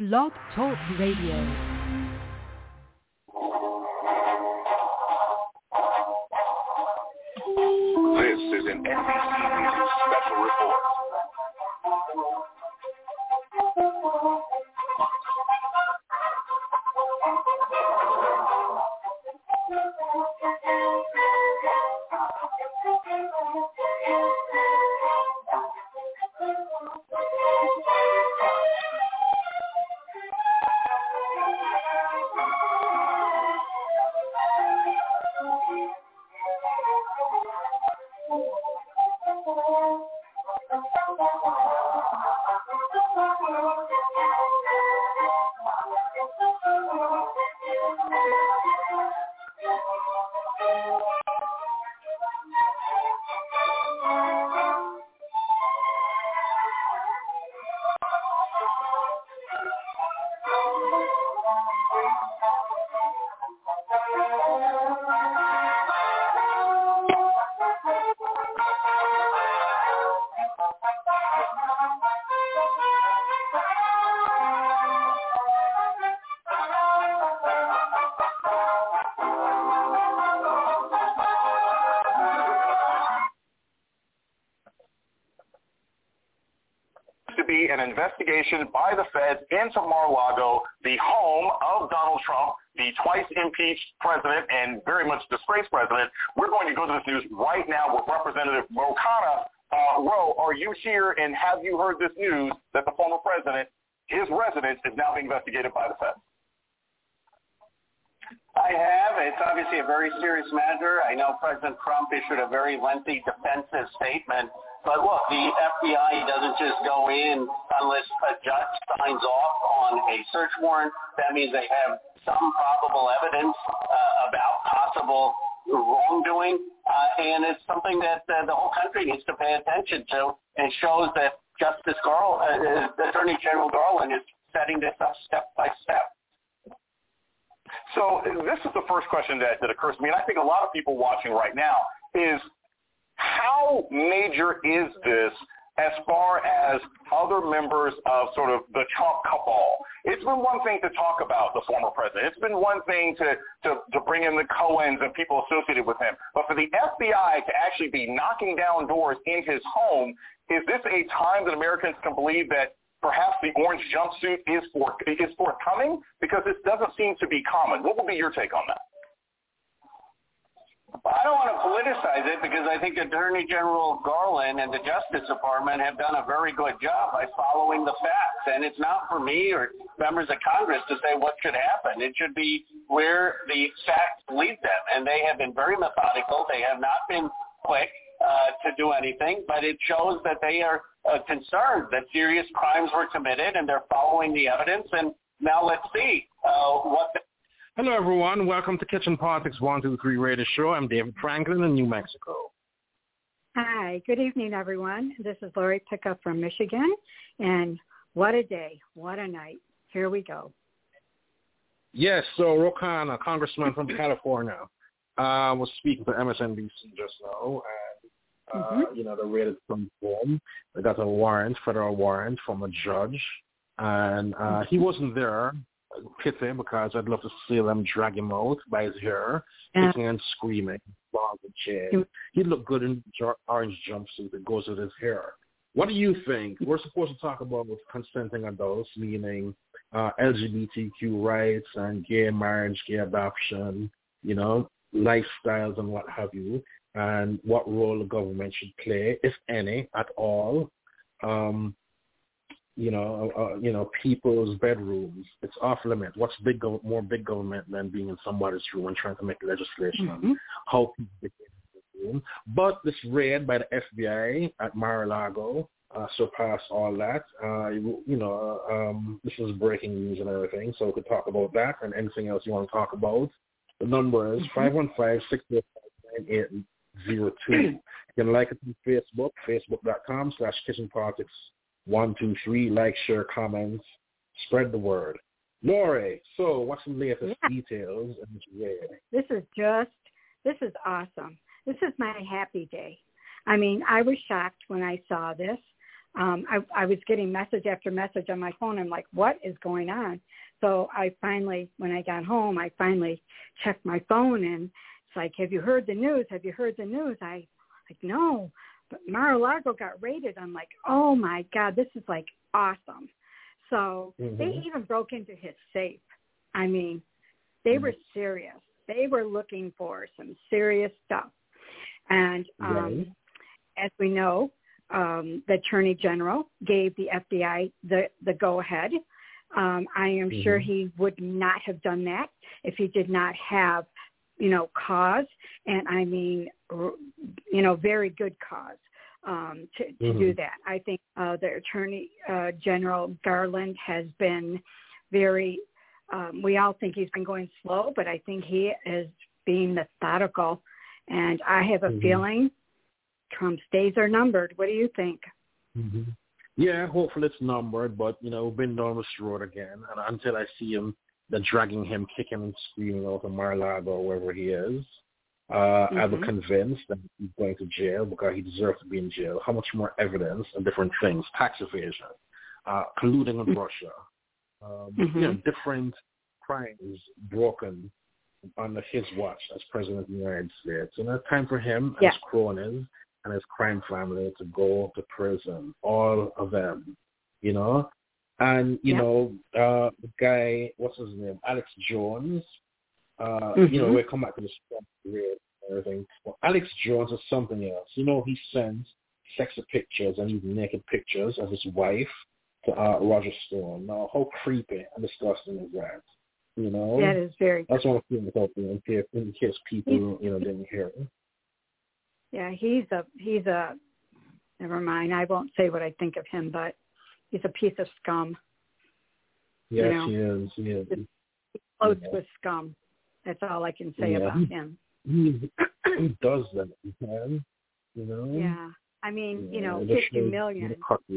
Blog Talk Radio. This is an NBC News special report. To be an investigation by the feds into Mar-a-Lago, the home of Donald Trump, the twice impeached president and very much disgraced president. We're going to go to this news right now with Representative Ro Khanna. Ro, are you here, and have you heard this news that the former president, his residence, is now being investigated by the feds? I have. It's obviously a very serious matter. I know President Trump issued a very lengthy defensive statement. But look, the FBI doesn't just go in unless a judge signs off on a search warrant. That means they have some probable evidence about possible wrongdoing. And it's something that the whole country needs to pay attention to, and shows that Attorney General Garland is setting this up step by step. So this is the first question that occurs to me, and I think a lot of people watching right now is, how major is this as far as other members of sort of the Trump cabal? It's been one thing to talk about the former president. It's been one thing to bring in the Cohens and people associated with him. But for the FBI to actually be knocking down doors in his home, is this a time that Americans can believe that perhaps the orange jumpsuit is forthcoming? Because this doesn't seem to be common. What will be your take on that? I don't want to politicize it, because I think Attorney General Garland and the Justice Department have done a very good job by following the facts. And it's not for me or members of Congress to say what should happen. It should be where the facts lead them. And they have been very methodical. They have not been quick to do anything, but it shows that they are concerned that serious crimes were committed, and they're following the evidence. And now let's see what Hello, everyone. Welcome to Kitchen Politics 123 Radio Show. I'm David Franklin in New Mexico. Hi. Good evening, everyone. This is Lori Pickup from Michigan. And what a day. What a night. Here we go. Yes, so Ro Khanna, a congressman from California, was speaking to MSNBC just now. And, they raided some home. They got a warrant, federal warrant from a judge. And he wasn't there. Pity, because I'd love to see them drag him out by his hair, kicking and screaming, balls and chain. He'd look good in orange jumpsuit that goes with his hair. What do you think? We're supposed to talk about consenting adults, meaning LGBTQ rights and gay marriage, gay adoption, lifestyles and what have you, and what role the government should play, if any, at all. People's bedrooms. It's off limit. What's more big government than being in somebody's room and trying to make legislation? How people get in the room. But this raid by the FBI at Mar-a-Lago surpassed all that. This is breaking news and everything, so we could talk about that and anything else you want to talk about. The number is 515-645-9802. You can like it on Facebook, facebook.com/kitchenpolitics123. 123, like, share, comments, spread the word. Lori, so what's the latest details in this raid? This is awesome. This is my happy day. I mean, I was shocked when I saw this. I was getting message after message on my phone. I'm like, what is going on? So I finally, when I got home, I finally checked my phone, and it's like, have you heard the news? Have you heard the news? I like, no, but Mar-a-Lago got raided. I'm like, oh my God, this is like awesome. So they even broke into his safe. I mean, they were serious. They were looking for some serious stuff. And as we know, the Attorney General gave the FBI the go-ahead. I am sure he would not have done that if he did not have, cause. And I mean, very good cause to do that. I think the Attorney General Garland has been very, we all think he's been going slow, but I think he is being methodical. And I have a feeling Trump's days are numbered. What do you think? Yeah, hopefully it's numbered, but, we've been down this road again. And until I see him, they're dragging him, kicking and screaming out of Mar-a-Lago or wherever he is, I'm convinced that he's going to jail because he deserves to be in jail. How much more evidence and different things, tax evasion, colluding with Russia, different crimes broken under his watch as president of the United States. And it's time for him and his cronies and his crime family to go to prison, all of them, And, the guy, what's his name, Alex Jones, we'll come back to the stuff and everything. Well, Alex Jones is something else. He sends sexy pictures and even naked pictures of his wife to Roger Stone. Now, how creepy and disgusting is that? That is very. That's one thing about in case people, didn't hear it. Yeah, he's a. Never mind. I won't say what I think of him, but he's a piece of scum. Yes, he is. He floats with scum. That's all I can say about him. He does that, man. Yeah, I mean, 50 million.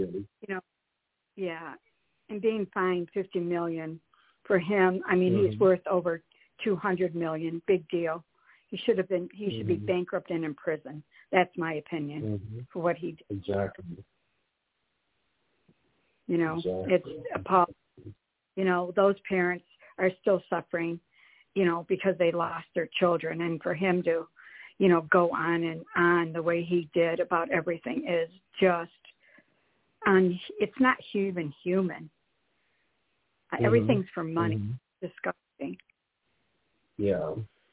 And being fined $50 million for him. I mean, he's worth over $200 million. Big deal. He should be bankrupt and in prison. That's my opinion for what he did. Exactly. It's appalling. Those parents are still suffering, because they lost their children. And for him to, go on and on the way he did about everything is just, it's not human. Everything's for money. Disgusting. Yeah.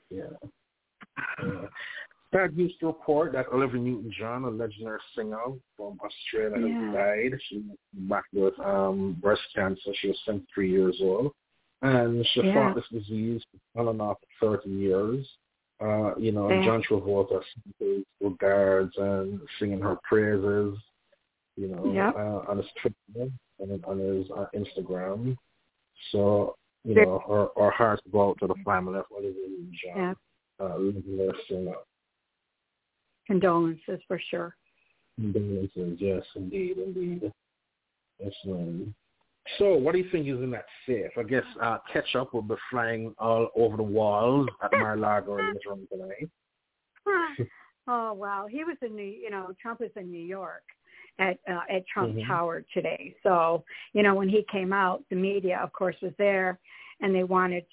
That used to report that Olivia Newton-John, a legendary singer from Australia, has died. She was back with breast cancer. She was 73 years old. And she fought this disease on and off for 30 years. And John Travolta sent his regards and singing her praises, on his Twitter and on his Instagram. So, our hearts go out to the family of Olivia Newton-John. Legendary singer. Condolences for sure. Condolences, yes, indeed. Yes, so what do you think is in that safe? I guess ketchup will be flying all over the walls at Mar-a-Lago later on tonight. Oh, wow. He was Trump was in New York at Trump Tower today. So, when he came out, the media, of course, was there, and they wanted,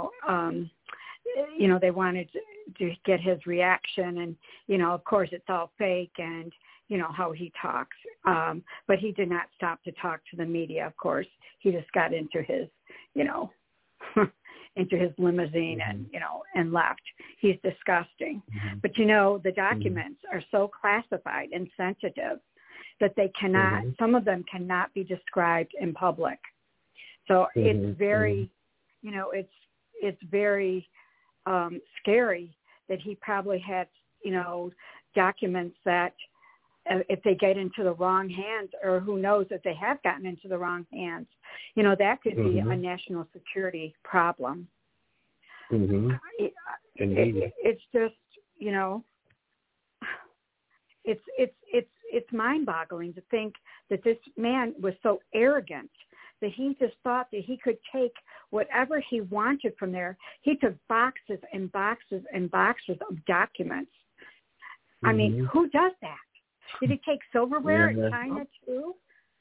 they wanted to get his reaction, and, of course, it's all fake, and, how he talks. But he did not stop to talk to the media, of course. He just got into his, into his limousine and left. He's disgusting. But, the documents are so classified and sensitive that they cannot, some of them cannot be described in public. So it's very, it's very scary that he probably had, documents that if they get into the wrong hands, or who knows if they have gotten into the wrong hands, that could be a national security problem. It's just, it's mind-boggling to think that this man was so arrogant that he just thought that he could take whatever he wanted from there. He took boxes and boxes and boxes of documents. I mean, who does that? Did he take silverware in China too?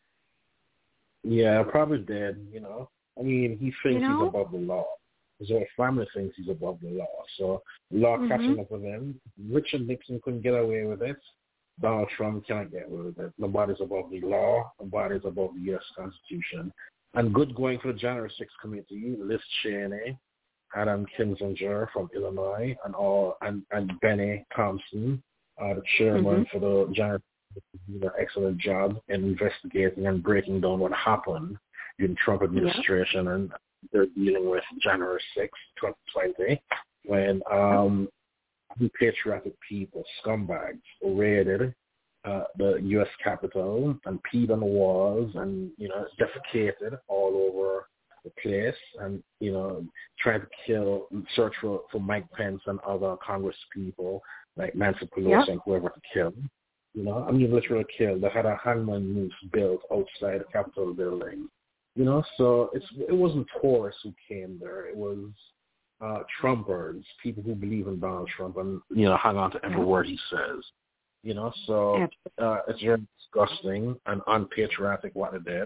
Yeah, probably did, I mean, he thinks he's above the law. His whole family thinks he's above the law. So law catching up with him. Richard Nixon couldn't get away with it. Donald Trump cannot get away with it. Nobody's above the law. Nobody's above the U.S. Constitution. And good going for the January 6th committee, Liz Cheney, Adam Kinzinger from Illinois, and Benny Thompson, the chairman for the January 6th, did an excellent job in investigating and breaking down what happened in the Trump administration, and they're dealing with January 6th, 2020, when unpatriotic people, scumbags, raided the U.S. Capitol and peed on the walls and, defecated all over the place and, trying to search for Mike Pence and other Congress people like Nancy Pelosi and whoever to kill. Literally killed. They had a hangman noose built outside the Capitol building. So it wasn't tourists who came there. It was Trumpers, people who believe in Donald Trump and, hang on to every word he says. So it's very disgusting and unpatriotic what they did.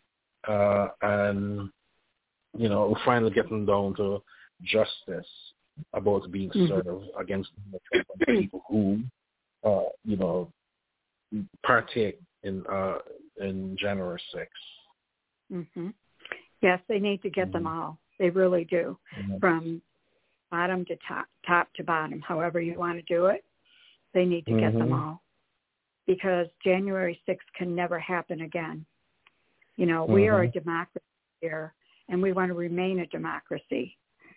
And, we're finally getting down to justice about being served against people who, partake in January 6th. Yes, they need to get them all. They really do, from bottom to top to bottom, however you want to do it. They need to get them all, because January 6th can never happen again. We are a democracy here, and we want to remain a democracy.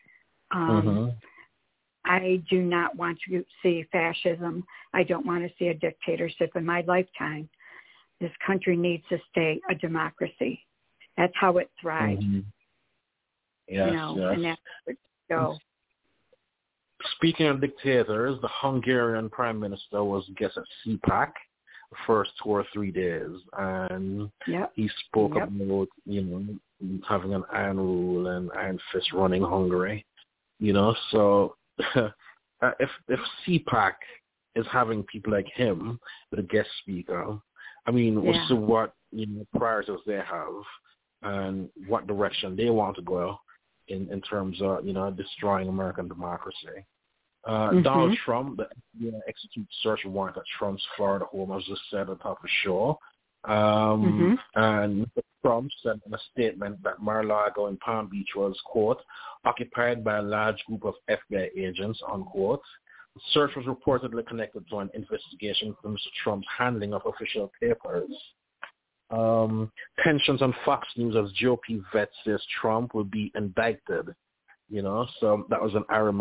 I do not want to see fascism. I don't want to see a dictatorship in my lifetime. This country needs to stay a democracy. That's how it thrives. Yes. And that's where it go. Speaking of dictators, the Hungarian Prime Minister was guest at CPAC the first 2 or 3 days, and he spoke about, having an iron rule and iron fist running Hungary. So if CPAC is having people like him with a guest speaker, I mean, we'll see what priorities they have and what direction they want to go in terms of destroying American democracy. Donald Trump, the execute search warrant at Trump's Florida home, as just said at the top of the show. And Mr. Trump said in a statement that Mar-a-Lago in Palm Beach was, quote, occupied by a large group of FBI agents, unquote. The search was reportedly connected to an investigation into Mr. Trump's handling of official papers. Tensions on Fox News as GOP vet says Trump will be indicted. So that was an Ari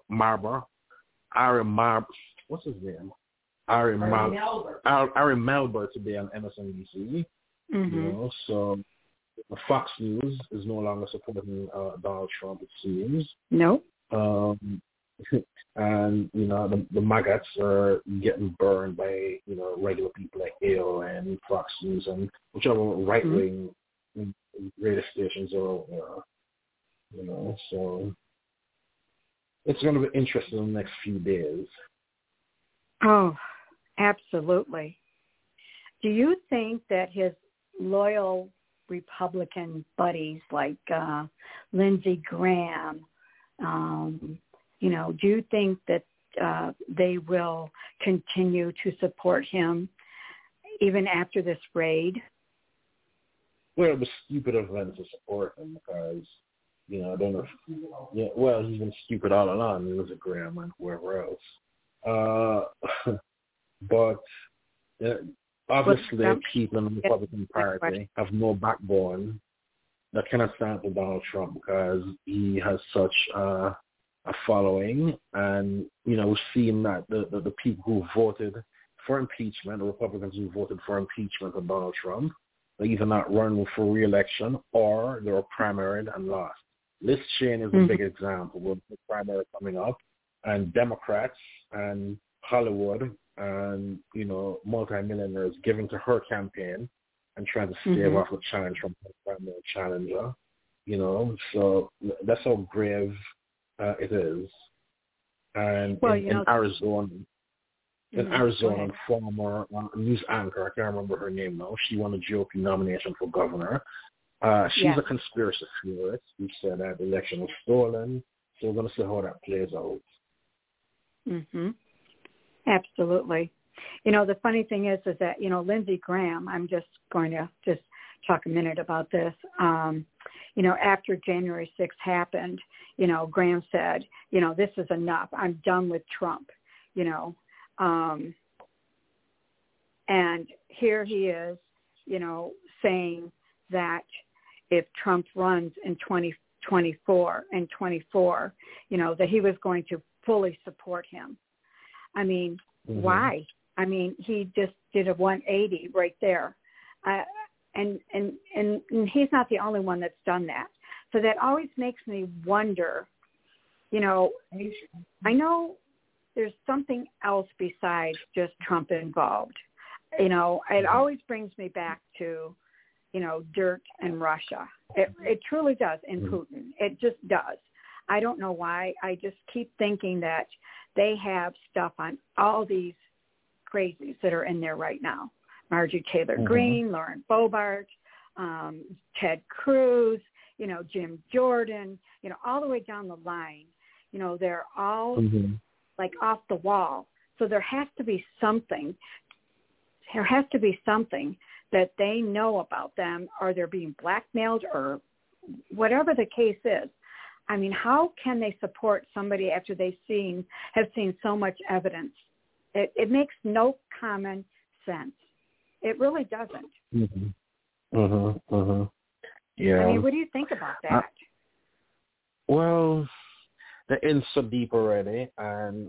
Melber today on MSNBC. So Fox News is no longer supporting Donald Trump, it seems. No. And the maggots are getting burned by regular people like AOL and Fox News and whichever right wing radio stations are. So it's going to be interesting in the next few days. Oh, absolutely. Do you think that his loyal Republican buddies like Lindsey Graham, do you think that they will continue to support him even after this raid? Well, it was stupid of them to support him because, I don't know if, well, he's been stupid all along, Lindsey Graham and whoever else. But obviously people in the Republican Party have no backbone that cannot stand for Donald Trump because he has such a following, and we've seen that the people who voted for impeachment, the Republicans who voted for impeachment of Donald Trump, they either not run for re-election or they were primaried and lost. Liz Cheney is a big example with the primary coming up, and Democrats and Hollywood and multimillionaires giving to her campaign and trying to stave off a challenge from her primary challenger. So that's how grave it is. And in Arizona, in Arizona, former news anchor, I can't remember her name now. She won a GOP nomination for governor. She's a conspiracy theorist who said that the election was stolen. So we're going to see how that plays out. Mhm. Absolutely. The funny thing is that, Lindsey Graham, I'm just going to talk a minute about this. After January 6th happened, Graham said, this is enough. I'm done with Trump, and here he is, saying that if Trump runs in 2024 and 24, that he was going to fully support him. I mean, why? I mean, he just did a 180 right there. And he's not the only one that's done that. So that always makes me wonder, I know there's something else besides just Trump involved. It always brings me back to, dirt and Russia. It truly does, and Putin. It just does. I don't know why. I just keep thinking that they have stuff on all these crazies that are in there right now. Marjorie Taylor Greene, Lauren Boebert, Ted Cruz, Jim Jordan, all the way down the line. They're all like off the wall. So there has to be something. There has to be something that they know about them, or they're being blackmailed, or whatever the case is. I mean, how can they support somebody after have seen so much evidence? It makes no common sense. It really doesn't. Yeah. I mean, what do you think about that? Well, they're in so deep already, and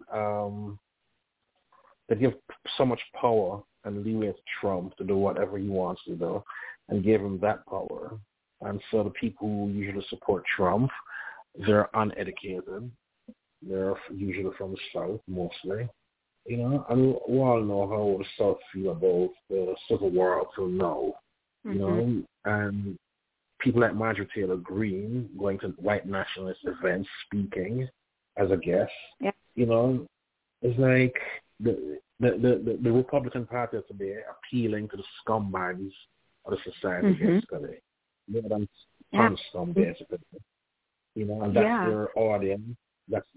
they give so much power and leeway to Trump to do whatever he wants to do, and give him that power. And so the people who usually support Trump, they're uneducated. They're usually from the South, mostly. And we all know how the South feel about the Civil War up till now. And people like Marjorie Taylor Greene going to white nationalist events, speaking as a guest. Yeah. It's like the Republican Party today appealing to the scumbags of the society, basically. Them scum, basically. And that's their audience. That's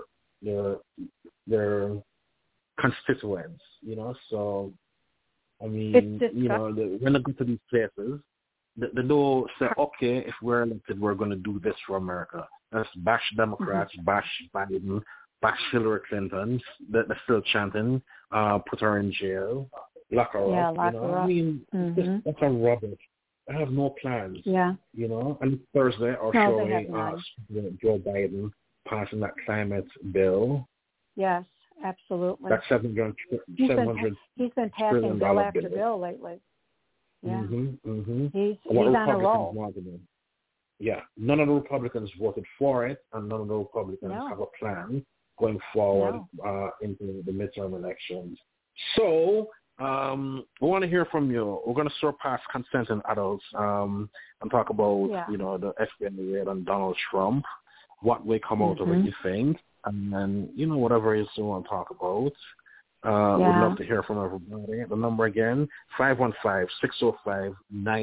their constituents. So I mean, when they go to these places, they don't say, okay, if we're elected, we're going to do this for America. Let's bash Democrats, bash Biden, bash Hillary Clinton. They're still chanting, put her in jail, lock her up. Lock her up. I mean, that's a rubbish. I have no plans. Yeah. And Thursday, or shortly, Joe Biden passing that climate bill. Yes, absolutely. That $700 he's been passing bill after bill lately. Yeah. He's on a roll. Yeah. None of the Republicans voted for it, and none of the Republicans have a plan going forward into the midterm elections. So we want to hear from you. We're going to surpass consenting adults and talk about, the FBI raid on Donald Trump, what will come out of it, you think, and then, whatever else you want to talk about. We'd love to hear from everybody. The number again, 515-605-9802.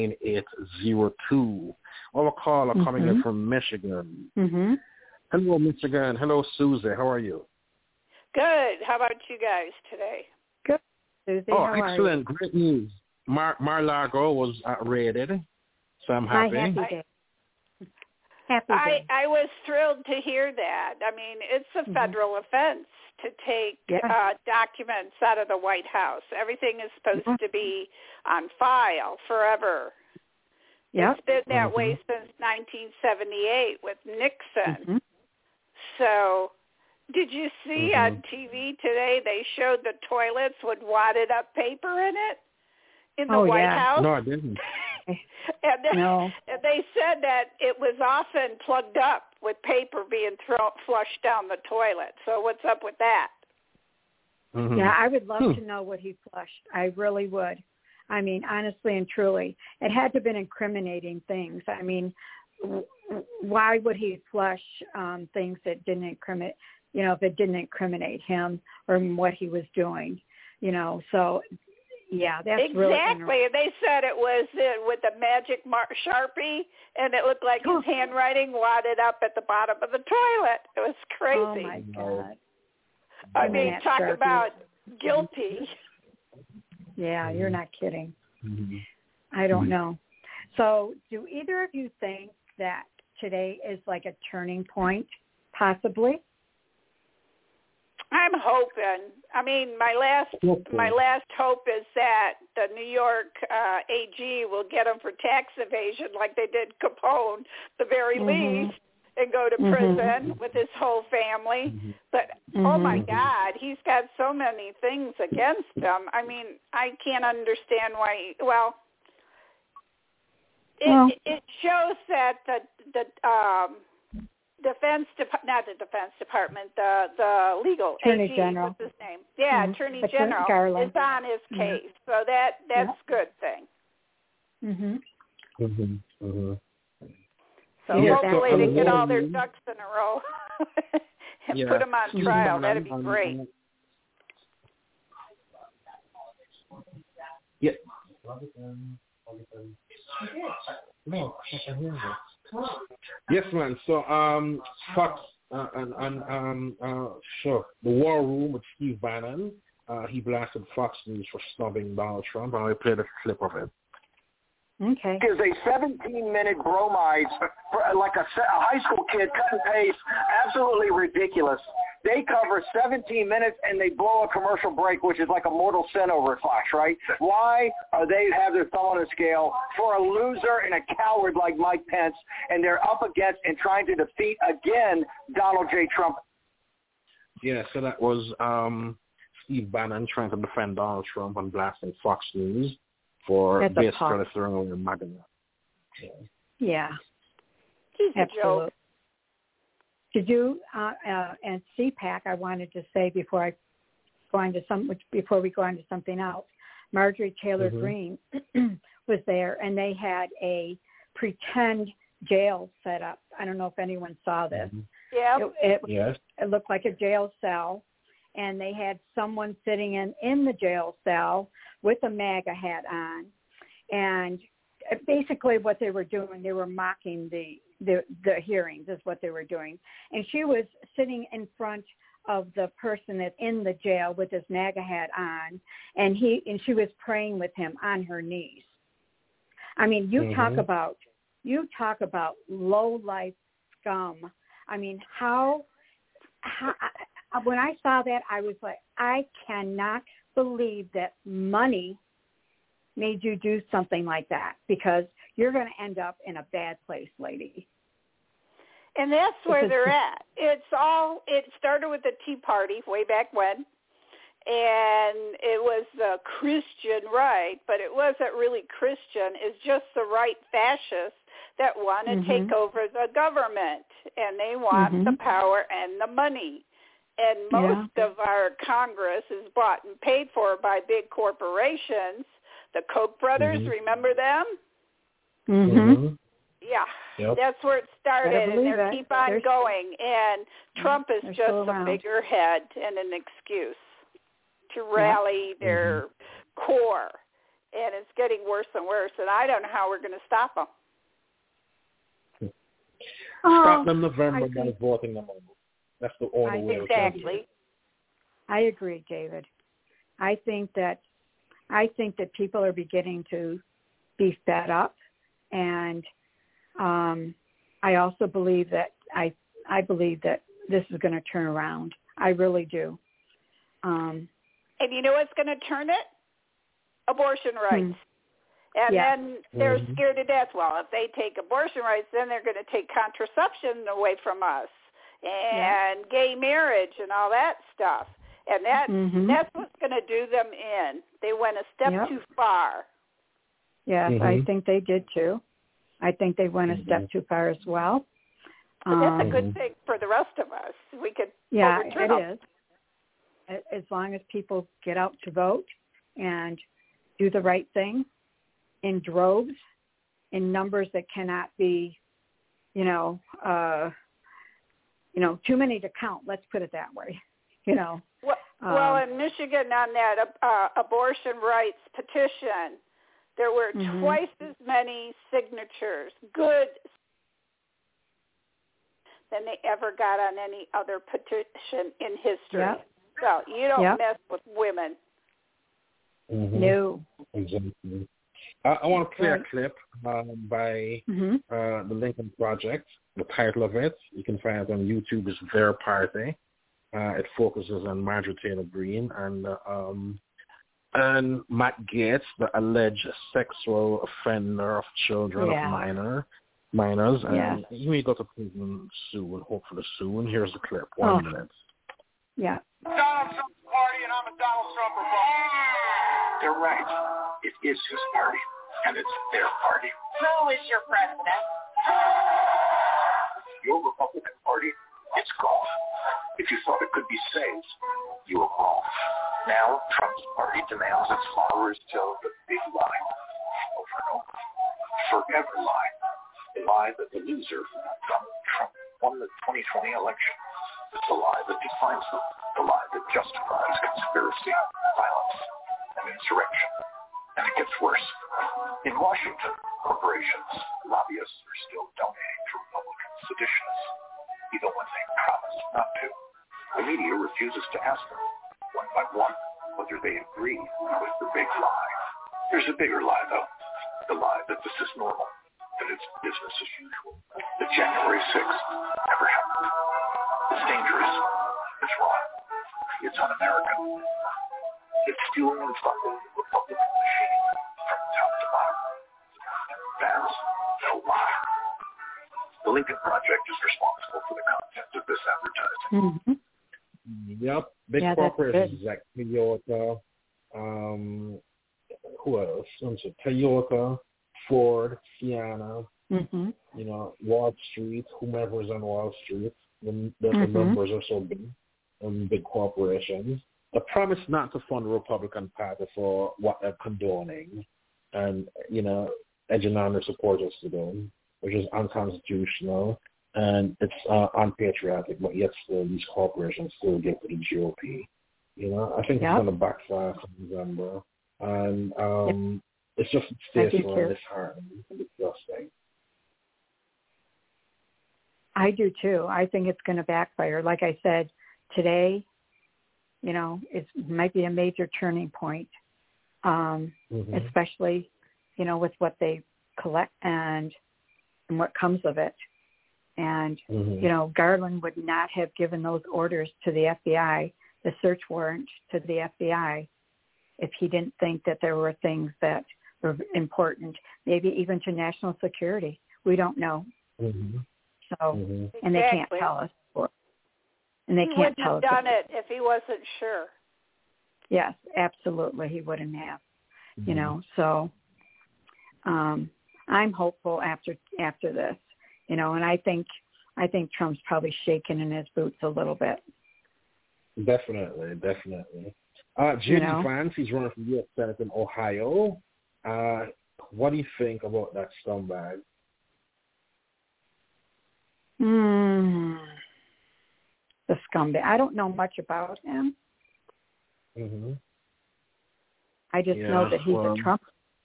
We have a caller coming in from Michigan. Hello, Michigan. Hello, Susie. How are you? Good. How about you guys today? Good, Susie. Oh, how excellent. Are you? Great news. Mar-a-Lago was raided, so I'm happy. Happy day. I was thrilled to hear that. I mean, it's a federal offense to take documents out of the White House. Everything is supposed to be on file forever. It's been that way since 1978 with Nixon. So did you see on TV today they showed the toilets with wadded up paper in it in the White House? No, I didn't. And they said that it was often plugged up with paper being flushed down the toilet. So what's up with that? Yeah, I would love to know what he flushed. I really would. I mean, honestly and truly, it had to have been incriminating things. I mean, why would he flush things that didn't incriminate, if it didn't incriminate him or what he was doing? So yeah, that's exactly. really Exactly. And they said it was with the magic Sharpie, and it looked like his handwriting wadded up at the bottom of the toilet. It was crazy. Oh my God! I mean, talk about guilty. Yeah, you're not kidding. Mm-hmm. I don't know. So, do either of you think that today is like a turning point, possibly? I'm hoping. I mean, my last hope is that the New York AG will get him for tax evasion, like they did Capone, the very least, and go to prison with his whole family. But oh my God, he's got so many things against him. I mean, I can't understand why. It shows that the legal Attorney AG, General. what's his name? Yeah, Attorney General Garland is on his case. So that's a good thing. So hopefully they get all their ducks in a row and put them on trial. That'd be great. Yeah. Yes, man. So, Fox sure. The War Room with Steve Bannon. He blasted Fox News for snubbing Donald Trump, and I played a clip of it. Okay. Is a 17-minute bromide for like a high school kid cut and paste, absolutely ridiculous. They cover 17 minutes and they blow a commercial break, which is like a mortal sin over Fox, right? Why are they have their thumb on the scale for a loser and a coward like Mike Pence, and they're up against and trying to defeat again Donald J. Trump? Yeah, so that was Steve Bannon trying to defend Donald Trump and blasting Fox News for basically throwing away MAGA. Yeah. He's a joke. Did you and CPAC? I wanted to say before we go on to something else. Marjorie Taylor Greene was there, and they had a pretend jail set up. I don't know if anyone saw this. Yeah. It looked like a jail cell, and they had someone sitting in the jail cell with a MAGA hat on, and basically what they were doing, they were mocking the hearings is what they were doing. And she was sitting in front of the person that's in the jail with his MAGA hat on, and she was praying with him on her knees. I mean, you talk about low life scum. I mean, how when I saw that, I was like, I cannot believe that money made you do something like that, because you're going to end up in a bad place, lady. And that's where they're at. It started with the Tea Party way back when, and it was the Christian right, but it wasn't really Christian. It's just the right fascists that want to take over the government, and they want the power and the money. And most of our Congress is bought and paid for by big corporations. The Koch brothers, remember them? Yeah, that's where it started, and they keep on going. And Trump is just a bigger head and an excuse to rally their core. And it's getting worse and worse, and I don't know how we're going to stop them. Stop them November by voting them over. That's the only way. Exactly. I agree, David. I think that people are beginning to be fed up, and I also believe that I believe that this is going to turn around. I really do. And you know what's going to turn it? Abortion rights. And then they're scared to death. Well, if they take abortion rights, then they're going to take contraception away from us, and gay marriage and all that stuff. And that's what's going to do them in. They went a step too far. Yes, I think they did too. I think they went a step too far as well. But that's a good thing for the rest of us. We could overturn them. It is. As long as people get out to vote and do the right thing in droves, in numbers that cannot be, too many to count. Let's put it that way. Well, in Michigan on that abortion rights petition, there were twice as many signatures, good, than they ever got on any other petition in history. Yep. So you don't mess with women. No. Exactly. I want to play a clip by the Lincoln Project. The title of it, you can find it on YouTube, is Their Party. It focuses on Marjorie Taylor Greene and Matt Gaetz, the alleged sexual offender of children of minors. And he may go to prison soon, hopefully soon. Here's the clip, 1 minute. Yeah. Donald Trump's party, and I'm a Donald Trump Republican. They're right. It is his party, and it's their party. Who is your president? Your Republican Party, it's gone. If you thought it could be saved, you were wrong. Now, Trump's party demands its followers tell the big lie over and over. Forever lie. The lie that the loser, Donald Trump, won the 2020 election. It's the lie that defines them. The lie that justifies conspiracy, violence, and insurrection. And it gets worse. In Washington, corporations, lobbyists are still donating to Republican seditionists, even when they promise not to. The media refuses to ask them, one by one, whether they agree with the big lie. There's a bigger lie, though. The lie that this is normal, that it's business as usual, that January 6th never happened. It's dangerous. It's wrong. It's un-American. It's fueling and funding the Republican machine from top to bottom. That's no lie. The Lincoln Project is responsible for the content of this advertising. Yep. Big corporations like Toyota, who else? Toyota, Ford, Sienna, you know, Wall Street, whomever is on Wall Street. The numbers are so big, big corporations. The promise not to fund the Republican Party for what they're condoning and, you know, edging on their supporters to them, which is unconstitutional and it's unpatriotic, but yet still these corporations still get to the GOP. You know, I think it's going to backfire in November. And it's just distasteful and disheartening and disgusting. I do too. I think it's going to backfire. Like I said, today, you know, it might be a major turning point, especially, you know, with what they collect and what comes of it. And, you know, Garland would not have given those orders to the FBI, the search warrant to the FBI, if he didn't think that there were things that were important, maybe even to national security. We don't know. So, and they can't tell us. And they can't tell us. He wouldn't have done it if he wasn't sure. Yes, absolutely. He wouldn't have, you know, so I'm hopeful after this, you know, and I think Trump's probably shaking in his boots a little bit. Definitely. J.D. Vance, he's running for U.S. Senate in Ohio. What do you think about that scumbag? The scumbag. I don't know much about him. I just know that he's a Trump.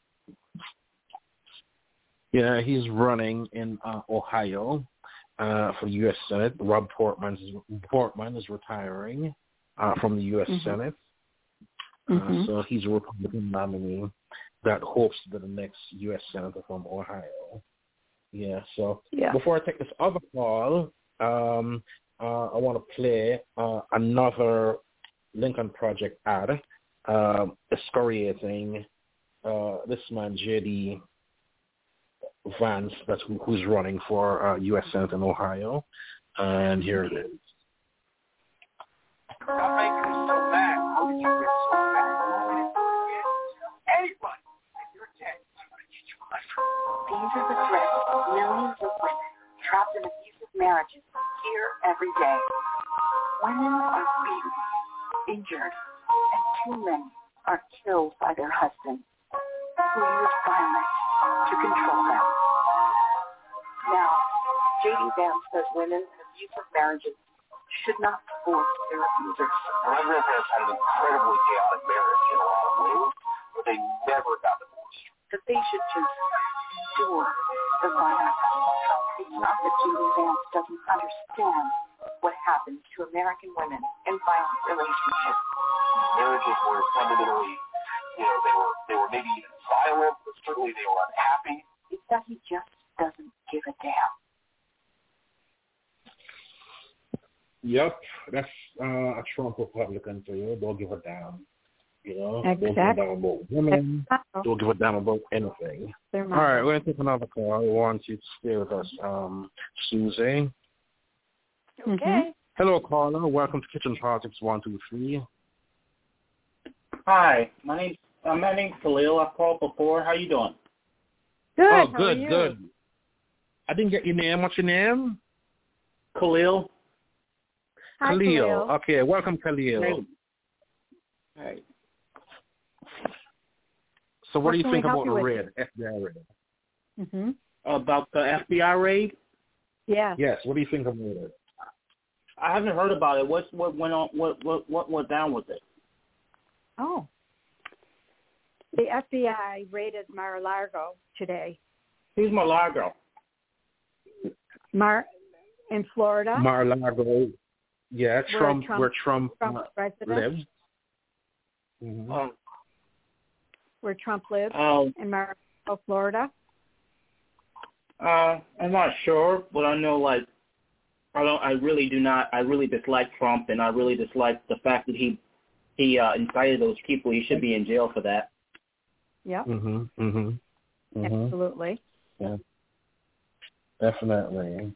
Yeah, he's running in Ohio for the U.S. Senate. Rob Portman is retiring from the U.S. Senate. So he's a Republican nominee that hopes to be the next U.S. Senator from Ohio. Yeah, so before I take this other call, I want to play another Lincoln Project ad excoriating this man, J.D. Vance, who's running for U.S. Senate in Ohio. And here it is. Stop making it so bad. How did you get so bad? Anybody, if you're dead, I'm going to get you alive. These are the threats of millions of women trapped in abusive marriages here every day. Women are beaten, injured, and too many are killed by their husbands who use violence to control them. Now, J.D. Vance says women in abusive marriages should not force their abusers. Elizabeth has had an incredibly chaotic marriage in a lot of ways, but they never got divorced. That they should just endure the violence. It's not that Julie Vance doesn't understand what happens to American women in violent relationships. Marriages were fundamentally, they were maybe even violent, but certainly they were unhappy. It's that he just doesn't give a damn. Yep, that's a Trump Republican for you. Don't give a damn. Exactly. Don't give a damn about women. Don't give a damn about anything. All right, we're going to take another call. I want you to stay with us, Susie. Okay. Hello, caller. Welcome to Kitchen Politics 123. Hi, my name's Khalil. I've called before. How you doing? Good. Oh, How good, are you? good. I didn't get your name. What's your name? Khalil. Hi, Khalil. Okay, welcome, Khalil. Hey. All right. So what do you can we think help about you the with? raid, FBI raid? Mm-hmm. About the FBI raid? Yeah. Yes, what do you think about it? I haven't heard about it. What went on? What went down with it? Oh. The FBI raided Mar-a-Lago today. Who's Mar-a-Lago? In Florida. Mar-a-Lago. Yeah, where Trump residence. lives. Mm-hmm. Where Trump lives in Mar-a-Lago, Florida. I'm not sure, but I know I really dislike Trump, and I really dislike the fact that he incited those people. He should be in jail for that. Yep. Mm-hmm. Absolutely. Yeah. Definitely.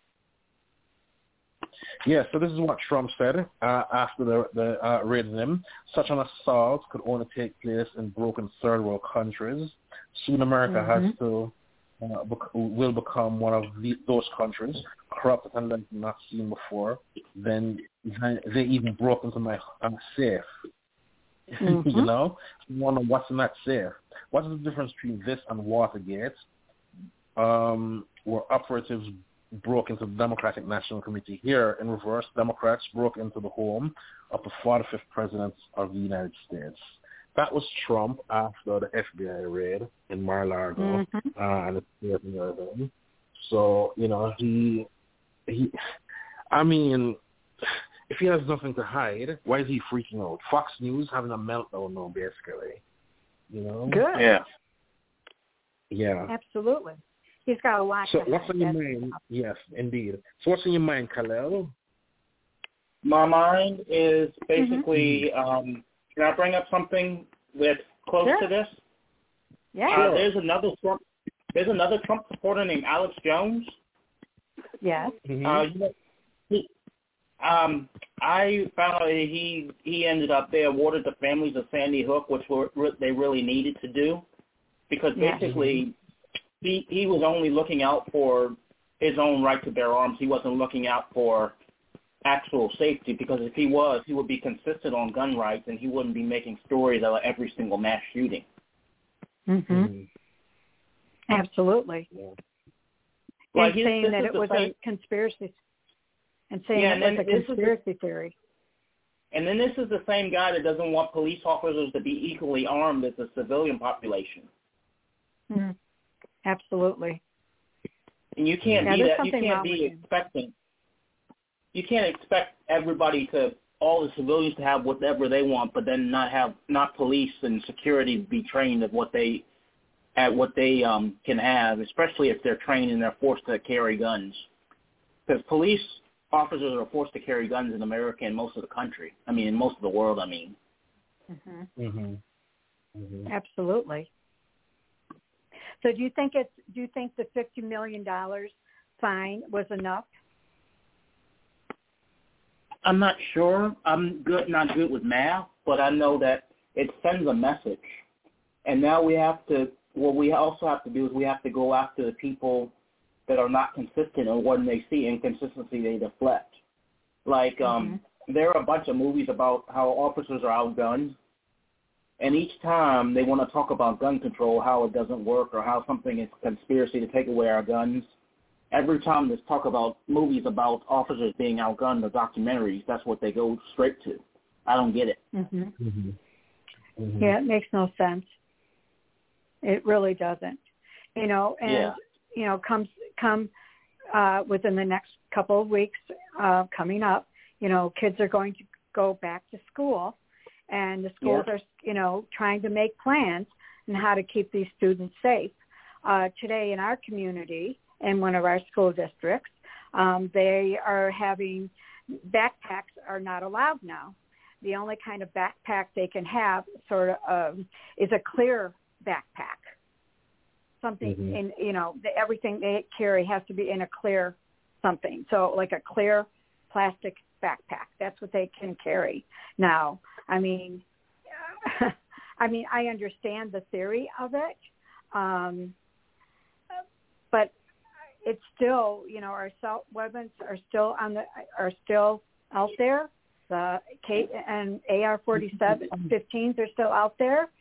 Yeah, so this is what Trump said after the raiding him. Such an assault could only take place in broken third world countries. Soon America has to will become one of those countries, corrupted and like not seen before. Then they even broke into my safe. Mm-hmm. You know, wonder what's in that safe. What is the difference between this and Watergate, where operatives broke into the Democratic National Committee? Here, in reverse, Democrats broke into the home of the 45th President of the United States. That was Trump after the FBI raid in Mar-a-Lago and the state and everything. So, he I mean, if he has nothing to hide, why is he freaking out? Fox News having a meltdown now, basically. Good. Yeah. Yeah. Absolutely. He's got a lot to hide. So what's on your mind? Yes, indeed. So what's on your mind, Khalil? My mind is basically, can I bring up something that's close to this? Yeah. Sure. There's another Trump supporter named Alex Jones. Yes. I found out he ended up, they awarded the families of Sandy Hook, which they really needed to do, because basically he was only looking out for his own right to bear arms. He wasn't looking out for actual safety, because if he was, he would be consistent on gun rights, and he wouldn't be making stories about every single mass shooting. Absolutely. Yeah. And saying that it was a conspiracy. And saying it was a conspiracy theory. And then this is the same guy that doesn't want police officers to be equally armed as the civilian population. Absolutely. And you can't be that. You can't be expecting. You can't expect all the civilians to have whatever they want, but then not police and security be trained at what they can have, especially if they're trained and they're forced to carry guns. Because police officers are forced to carry guns in America and most of the country. I mean, in most of the world, I mean. Absolutely. So do you think the $50 million fine was enough? I'm not sure. I'm not good with math, but I know that it sends a message. And now what we also have to do is we have to go after the people that are not consistent, and when they see inconsistency, they deflect. Like, there are a bunch of movies about how officers are outgunned, and each time they want to talk about gun control, how it doesn't work, or how something is a conspiracy to take away our guns, every time there's talk about movies about officers being outgunned or documentaries, that's what they go straight to. I don't get it. Mm-hmm. Mm-hmm. Mm-hmm. Yeah, it makes no sense. It really doesn't. Come within the next couple of weeks coming up, kids are going to go back to school, and the schools are, trying to make plans on how to keep these students safe. Today in our community, in one of our school districts, they are having backpacks are not allowed now. The only kind of backpack they can have is a clear backpack. Something in, everything they carry has to be in a clear something. So like a clear plastic backpack. That's what they can carry now. I mean, I understand the theory of it, but it's still, our assault weapons are still out there. The and AR-15s are still out there.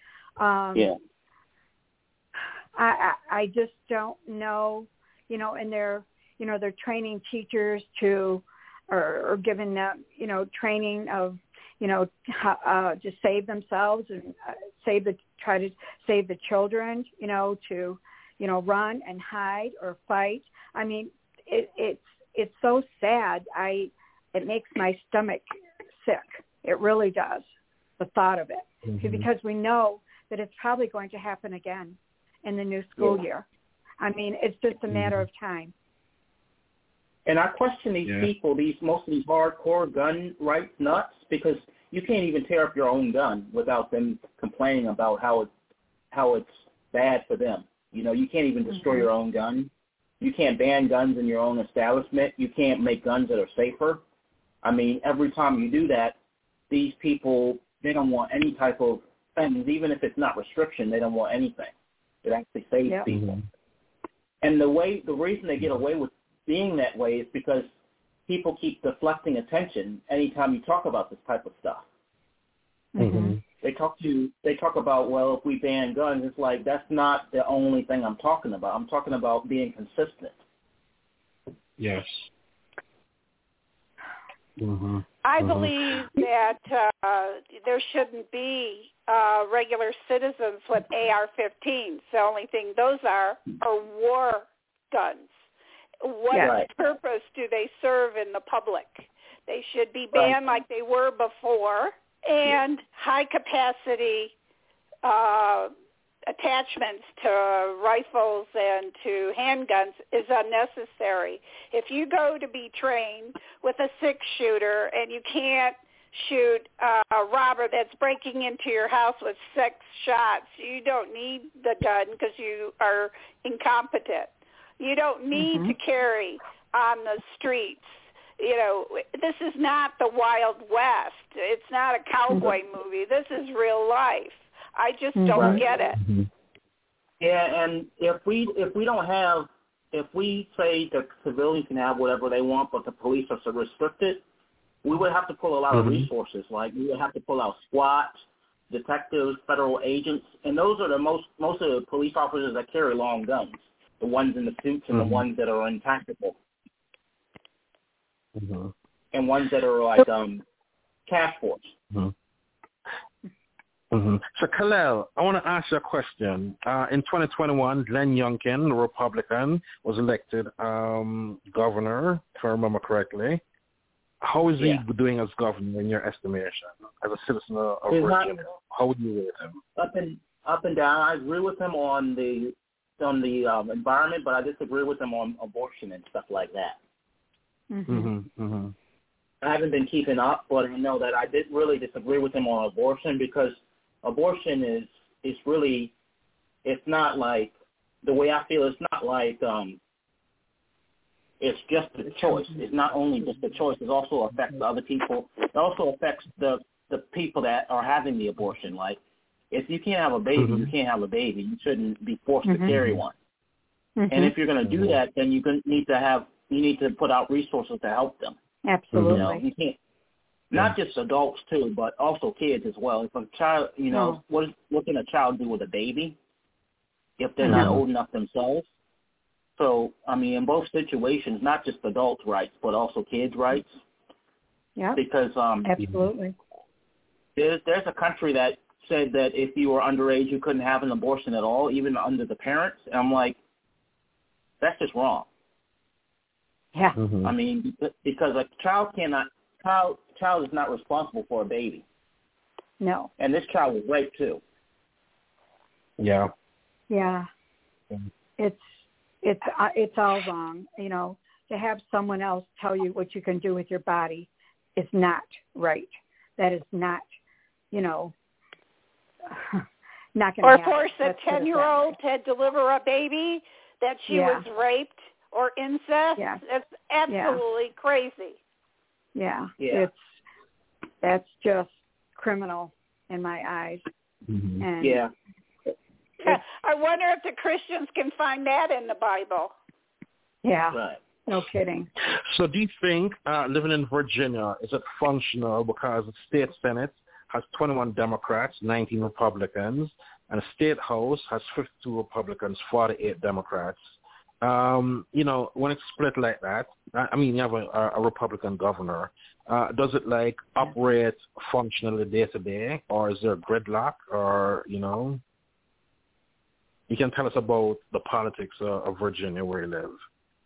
I just don't know, and they're training teachers or giving them, training of, to save themselves and try to save the children, to, run and hide or fight. I mean, it's so sad. It makes my stomach sick. It really does, the thought of it, because we know that it's probably going to happen again in the new school year. I mean, it's just a matter of time. And I question these people, most of these hardcore gun rights nuts, because you can't even tear up your own gun without them complaining about how it's bad for them. You can't even destroy your own gun. You can't ban guns in your own establishment. You can't make guns that are safer. I mean, every time you do that, these people, they don't want any type of things, even if it's not restriction, they don't want anything. It actually saves people. And the reason they get away with being that way is because people keep deflecting attention anytime you talk about this type of stuff. Mm-hmm. They talk about, well, if we ban guns, it's like, that's not the only thing I'm talking about. I'm talking about being consistent. Yes. Mm-hmm. I believe that there shouldn't be regular citizens with AR-15s. The only thing those are war guns. What purpose do they serve in the public? They should be banned like they were before, and high-capacity attachments to rifles and to handguns is unnecessary. If you go to be trained with a six-shooter and you can't shoot a robber that's breaking into your house with 6 shots, you don't need the gun because you are incompetent. You don't need to carry on the streets. This is not the Wild West. It's not a cowboy movie. This is real life. I just don't get it. Yeah, and if we say the civilians can have whatever they want, but the police are so restricted, we would have to pull a lot of resources. Like we would have to pull out SWAT, detectives, federal agents, and those are most of the police officers that carry long guns, the ones in the suits and the ones that are untactical, and ones that are like task force. So, Kalel, I want to ask you a question. In 2021, Glenn Youngkin, the Republican, was elected governor, if I remember correctly. How is he doing as governor in your estimation, as a citizen of Virginia? How would you rate him? Up and down. I agree with him on the environment, but I disagree with him on abortion and stuff like that. I haven't been keeping up, but I know that I did really disagree with him on abortion because abortion is really, it's not like, the way I feel, it's not like, it's just a choice. It's not only just a choice, it also affects other people. It also affects the people that are having the abortion. Like, if you can't have a baby, you can't have a baby. You shouldn't be forced to carry one. And if you're going to do that, then you need to put out resources to help them. Absolutely. You can't. Not just adults too, but also kids as well. If a child, what can a child do with a baby if they're not old enough themselves? So, I mean, in both situations, not just adult rights, but also kids' rights. Yeah. Because absolutely, there's a country that said that if you were underage, you couldn't have an abortion at all, even under the parents. And I'm like, that's just wrong. Yeah. Mm-hmm. I mean, because a child is not responsible for a baby. No. And this child was raped too. Yeah. Yeah. It's all wrong. You know, to have someone else tell you what you can do with your body is not right. That is not, you know, not going to happen. Or force a 10-year-old to deliver a baby that she was raped or incest. Yeah. It's absolutely crazy. Yeah. That's just criminal in my eyes. Mm-hmm. And I wonder if the Christians can find that in the Bible. Yeah. Right. No kidding. So do you think living in Virginia, is it functional because the state Senate has 21 Democrats, 19 Republicans, and the state House has 52 Republicans, 48 Democrats? You know, when it's split like that, I mean, you have a Republican governor. Does it like operate functionally day to day, or is there gridlock, or, you know? You can tell us about the politics of Virginia, where you live.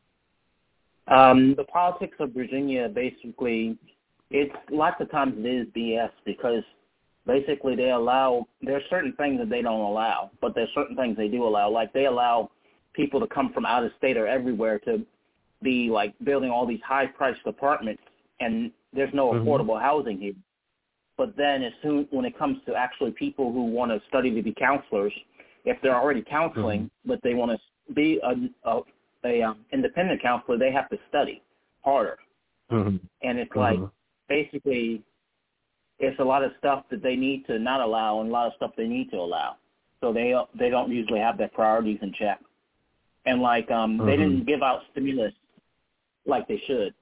The politics of Virginia, basically, it's lots of times it is BS because basically there are certain things that they don't allow, but there's certain things they do allow. Like they allow people to come from out of state or everywhere to be like building all these high-priced apartments, and there's no affordable housing here. But then when it comes to actually people who want to study to be counselors, if they're already counseling, but they want to be a independent counselor, they have to study harder. And it's like basically it's a lot of stuff that they need to not allow and a lot of stuff they need to allow. So they don't usually have their priorities in check. And like they didn't give out stimulus like they should.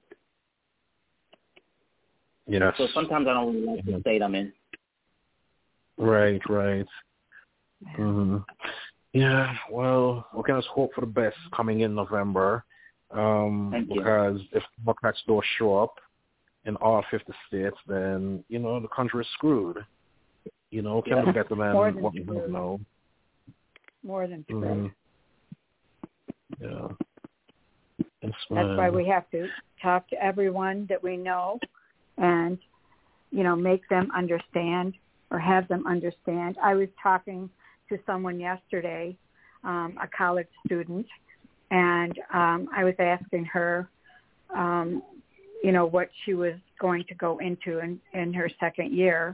Yes. So sometimes I don't really like the state I'm in. Right. Mm-hmm. Yeah, well, we can just hope for the best coming in November, because if Democrats don't show up in all 50 states, then, you know, the country is screwed. You know, can be better than what we don't know. More than screwed. Yeah. That's why we have to talk to everyone that we know and, you know, make them understand or have them understand. I was talking to someone yesterday, a college student, and I was asking her, you know, what she was going to go into in her second year.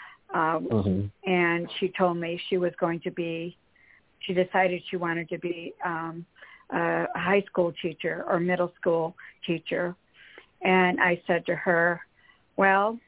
And she told me she decided she wanted to be a high school teacher or middle school teacher. And I said to her, well,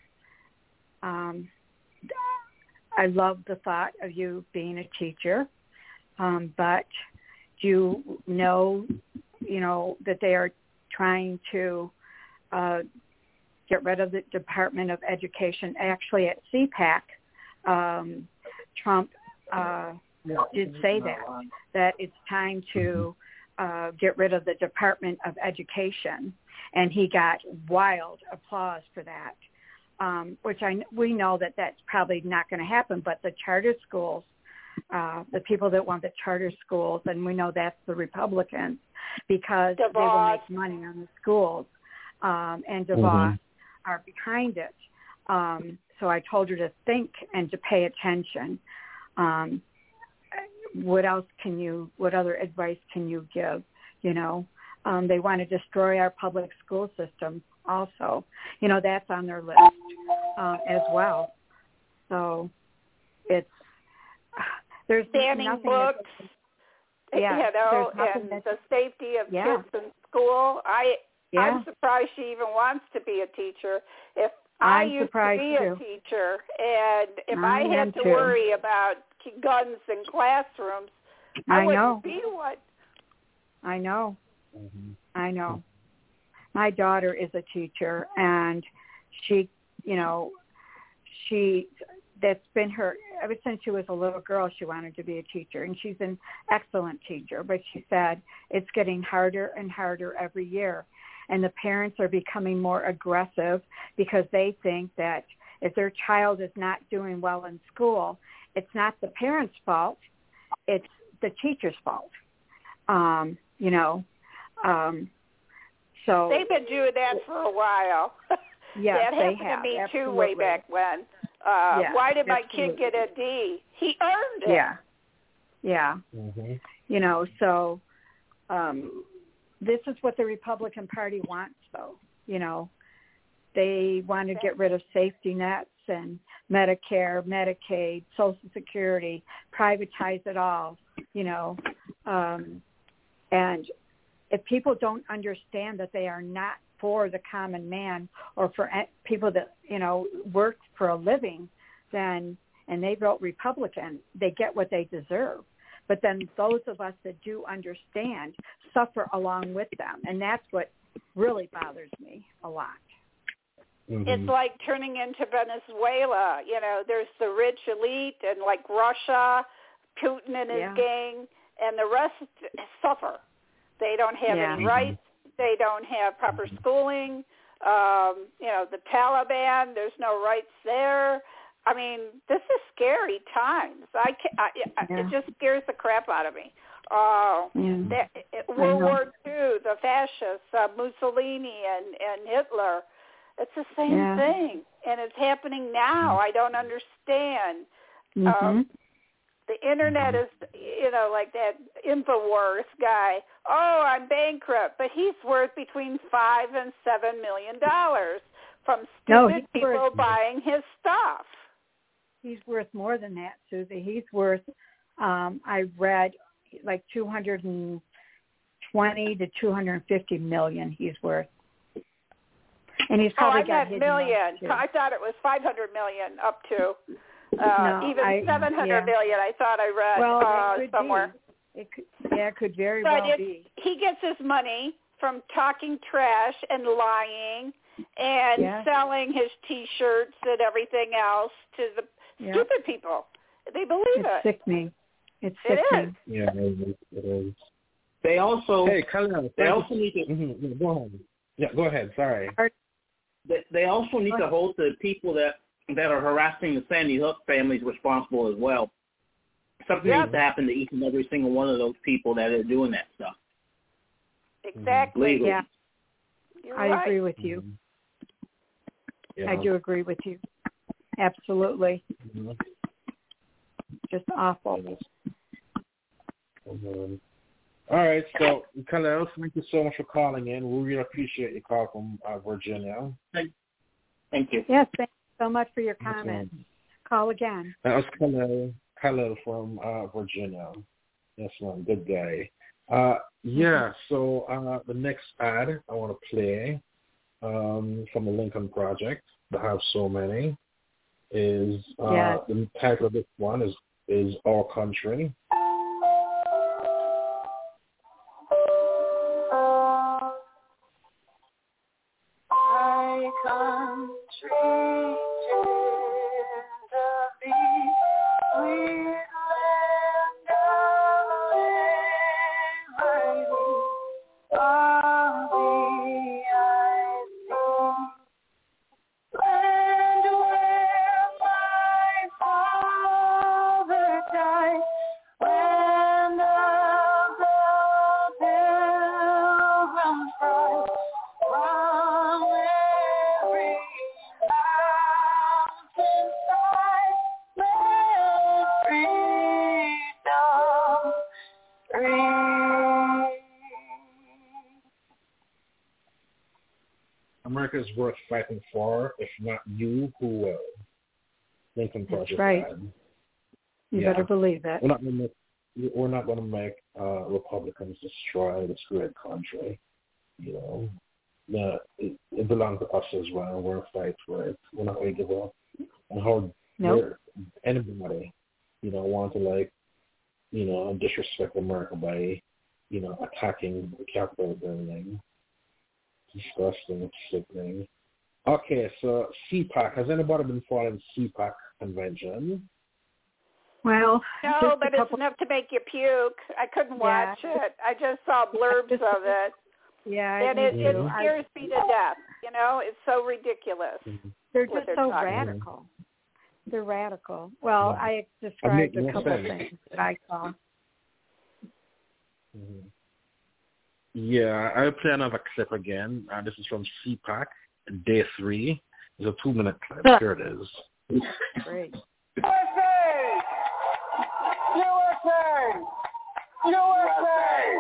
I love the thought of you being a teacher, but do you know, that they are trying to get rid of the Department of Education. Actually, at CPAC, Trump did say that it's time to get rid of the Department of Education, and he got wild applause for that. Which we know that that's probably not going to happen, but the charter schools, the people that want the charter schools, and we know that's the Republicans, because they will make money on the schools, and DeVos are behind it. So I told her to think and to pay attention. What other advice can you give? They want to destroy our public school system also. That's on their list as well. So there's banning books, and the safety of kids in school. I'm surprised she even wants to be a teacher. If I used to be a teacher, and if I had to worry about guns in classrooms, I wouldn't be one. I know. I know. My daughter is a teacher, and she that's been her ever since she was a little girl. She wanted to be a teacher, and she's an excellent teacher. But she said it's getting harder and harder every year, and the parents are becoming more aggressive because they think that if their child is not doing well in school, it's not the parents' fault, it's the teacher's fault. So they've been doing that for a while. Yes, that happened to me too way back when. Why did my kid get a D? He earned it. Yeah. Mm-hmm. So this is what the Republican Party wants, though. They want to get rid of safety nets and Medicare, Medicaid, Social Security, privatize it all, and if people don't understand that they are not for the common man or for people that, work for a living, then, and they vote Republican, they get what they deserve. But then those of us that do understand suffer along with them. And that's what really bothers me a lot. Mm-hmm. It's like turning into Venezuela. There's the rich elite and like Russia, Putin and his gang, and the rest suffer. They don't have any rights. They don't have proper schooling. The Taliban, there's no rights there. I mean, this is scary times. It just scares the crap out of me. World War II, the fascists, Mussolini and Hitler, it's the same thing. And it's happening now. I don't understand. Mm-hmm. The internet is, like that InfoWars guy. Oh, I'm bankrupt, but he's worth between $5 and $7 million from stupid people buying his stuff. He's worth more than that, Susie. He's worth, I read, like 220 to 250 million. He's worth, and he's probably got hidden million. Too. I thought it was 500 million up to. Even 700 million, I thought I read somewhere. It could very well be. He gets his money from talking trash and lying and selling his T-shirts and everything else to the stupid people. They believe it's sickening. It's sickening. Yeah, it is. They also. Hey, Khalil, they also need to. Mm-hmm. Go ahead. Yeah, go ahead. Sorry. They also need to hold the people that are harassing the Sandy Hook families responsible as well. Something needs to happen to each and every single one of those people that are doing that stuff. Exactly. Legally. Yeah. I agree with you. I do agree with you. Absolutely. Mm-hmm. Just awful. Mm-hmm. All right, so Khalil, thank you so much for calling in. We really appreciate your call from Virginia. Thank you. Yes, thank you so much for your comments. Call again. That was Khalil from Virginia. Yes, man, good guy. So the next ad I want to play from the Lincoln Project, the Have So Many, is the title of this one is Our Country. America is worth fighting for. If not you, who will? Lincoln Project. That's right. You better believe it. We're not going to make Republicans destroy this great country. It belongs to us as well. We're going to fight for it. We're not going to give up. And how anybody, want to disrespect America by, attacking the Capitol building. Disgusting, sickening. Okay, so CPAC. Has anybody been following CPAC convention. Well, no, but it's enough to make you puke. I couldn't watch it. I just saw blurbs of it. Yeah, and it scares me to death. You know, it's so ridiculous. They're just so radical. They're radical. Well, I described a couple of things that I saw. Yeah, I'll play another clip again. This is from CPAC, Day 3. It's a 2-minute clip. Here it is. Great. USA! USA! USA!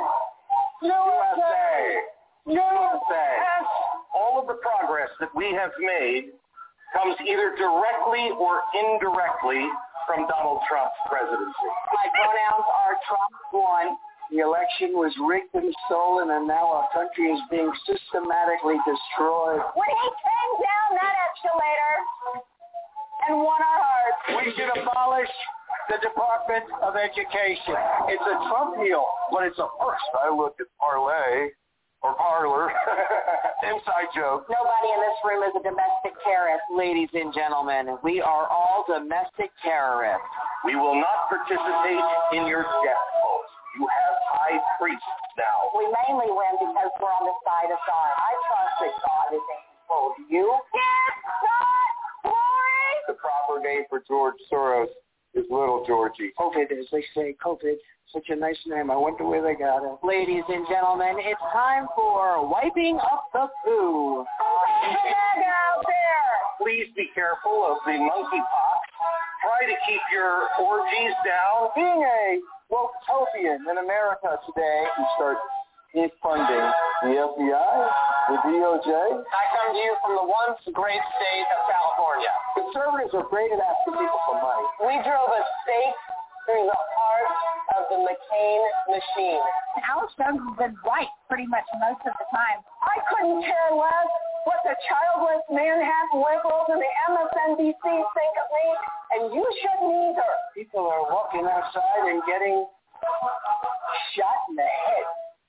USA! USA! All of the progress that we have made comes either directly or indirectly from Donald Trump's presidency. My pronouns are Trump won. The election was rigged and stolen, and now our country is being systematically destroyed. When he came down that escalator and won our hearts. We should abolish the Department of Education. It's a Trump deal, but it's a first. I looked at Parlay or Parlor. Inside joke. Nobody in this room is a domestic terrorist. Ladies and gentlemen, we are all domestic terrorists. We will not participate in your death cult. You have high priests now. We mainly win because we're on the side of God. I trust that God is in control. Do you? Yes, God, glory! The proper name for George Soros is Little Georgie. COVID, as they say, COVID. Such a nice name. I wonder where they got it. Ladies and gentlemen, it's time for wiping up the poo. Out there. Please be careful of the monkeypox. Try to keep your orgies down. Being a woke-topian in America today, you start defunding the FBI, the DOJ. I come to you from the once great state of California. Conservatives are great at asking people for money. We drove a stake through the heart of the McCain machine. Alex Jones has been right pretty much most of the time. I couldn't care less what the childless Manhattan liberals and the MSNBC think of me, and you shouldn't either. People are walking outside and getting shot in the head.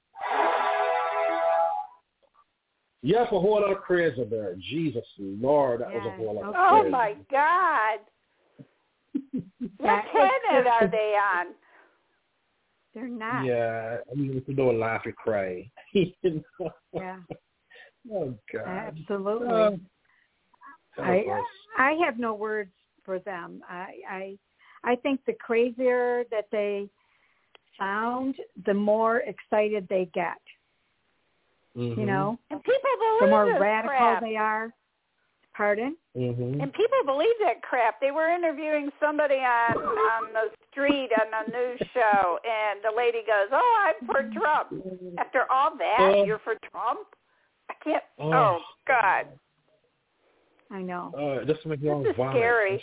Yeah, a whole lot of crazy there. Jesus Lord, that was a whole lot of crazy. Oh, my God. What planet are they on? They're not. Yeah, I mean, if you don't laugh, you cry. Yeah. Oh, God. Absolutely. I have no words for them. I think the crazier that they sound, the more excited they get. Mm-hmm. You know? And people believe the more this radical crap. they are. Pardon? Mm-hmm. And people believe that crap. They were interviewing somebody on the street on a news show, and the lady goes, "Oh, I'm for Trump." After all that, you're for Trump? I can't. Oh God. I know. It just makes you want to vomit. Scary.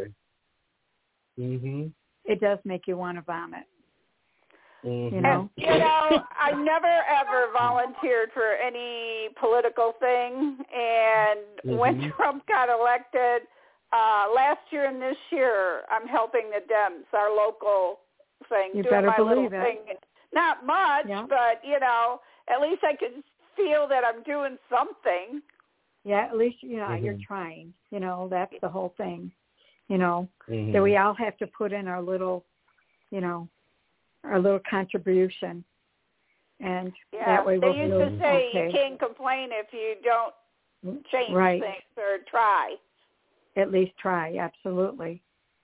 Mm-hmm. It does make you want to vomit. Mm-hmm. You know? You know, I never ever volunteered for any political thing, and when Trump got elected last year and this year, I'm helping the Dems, our local thing, you doing better my believe little it. thing. Not much, but you know, at least I could feel that I'm doing something. Yeah, at least you know you're trying. You know, that's the whole thing. You know, that we all have to put in our little, you know, our little contribution, and that way we'll they used feel to say okay. you can't complain if you don't change things or try. At least try, absolutely.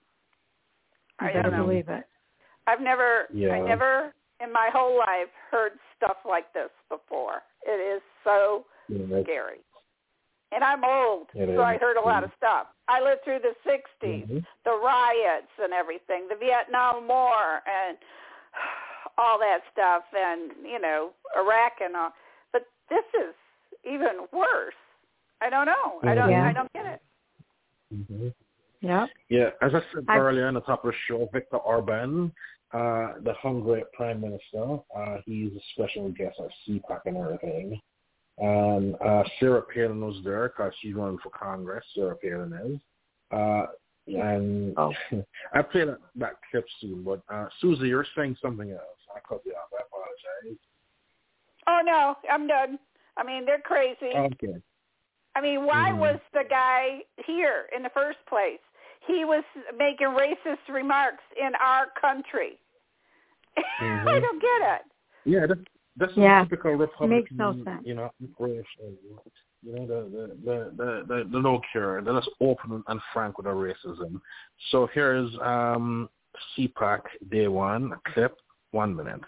You better believe it. I never in my whole life heard stuff like this before. It is so scary. And I'm old, so I heard a lot of stuff. I lived through the 60s, the riots and everything, the Vietnam War and all that stuff, and, you know, Iraq and all. But this is even worse. I don't know. I don't get it. Yeah. Yeah, as I said earlier on the top of the show, Viktor Orban, the Hungary Prime Minister, he's a special guest at CPAC and everything. And Sarah Palin was there because she's running for Congress. Sarah Palin is. And I play that clip soon. But Susie, you're saying something else. I cut you off. I apologize. Oh, no. I'm done. I mean, they're crazy. Okay. I mean, why was the guy here in the first place? he was making racist remarks in our country. I don't get it. Yeah, that's a typical Republican. Makes no sense. You know, the no cure. They're just open and frank with the racism. So here's CPAC Day 1 clip, 1 minute.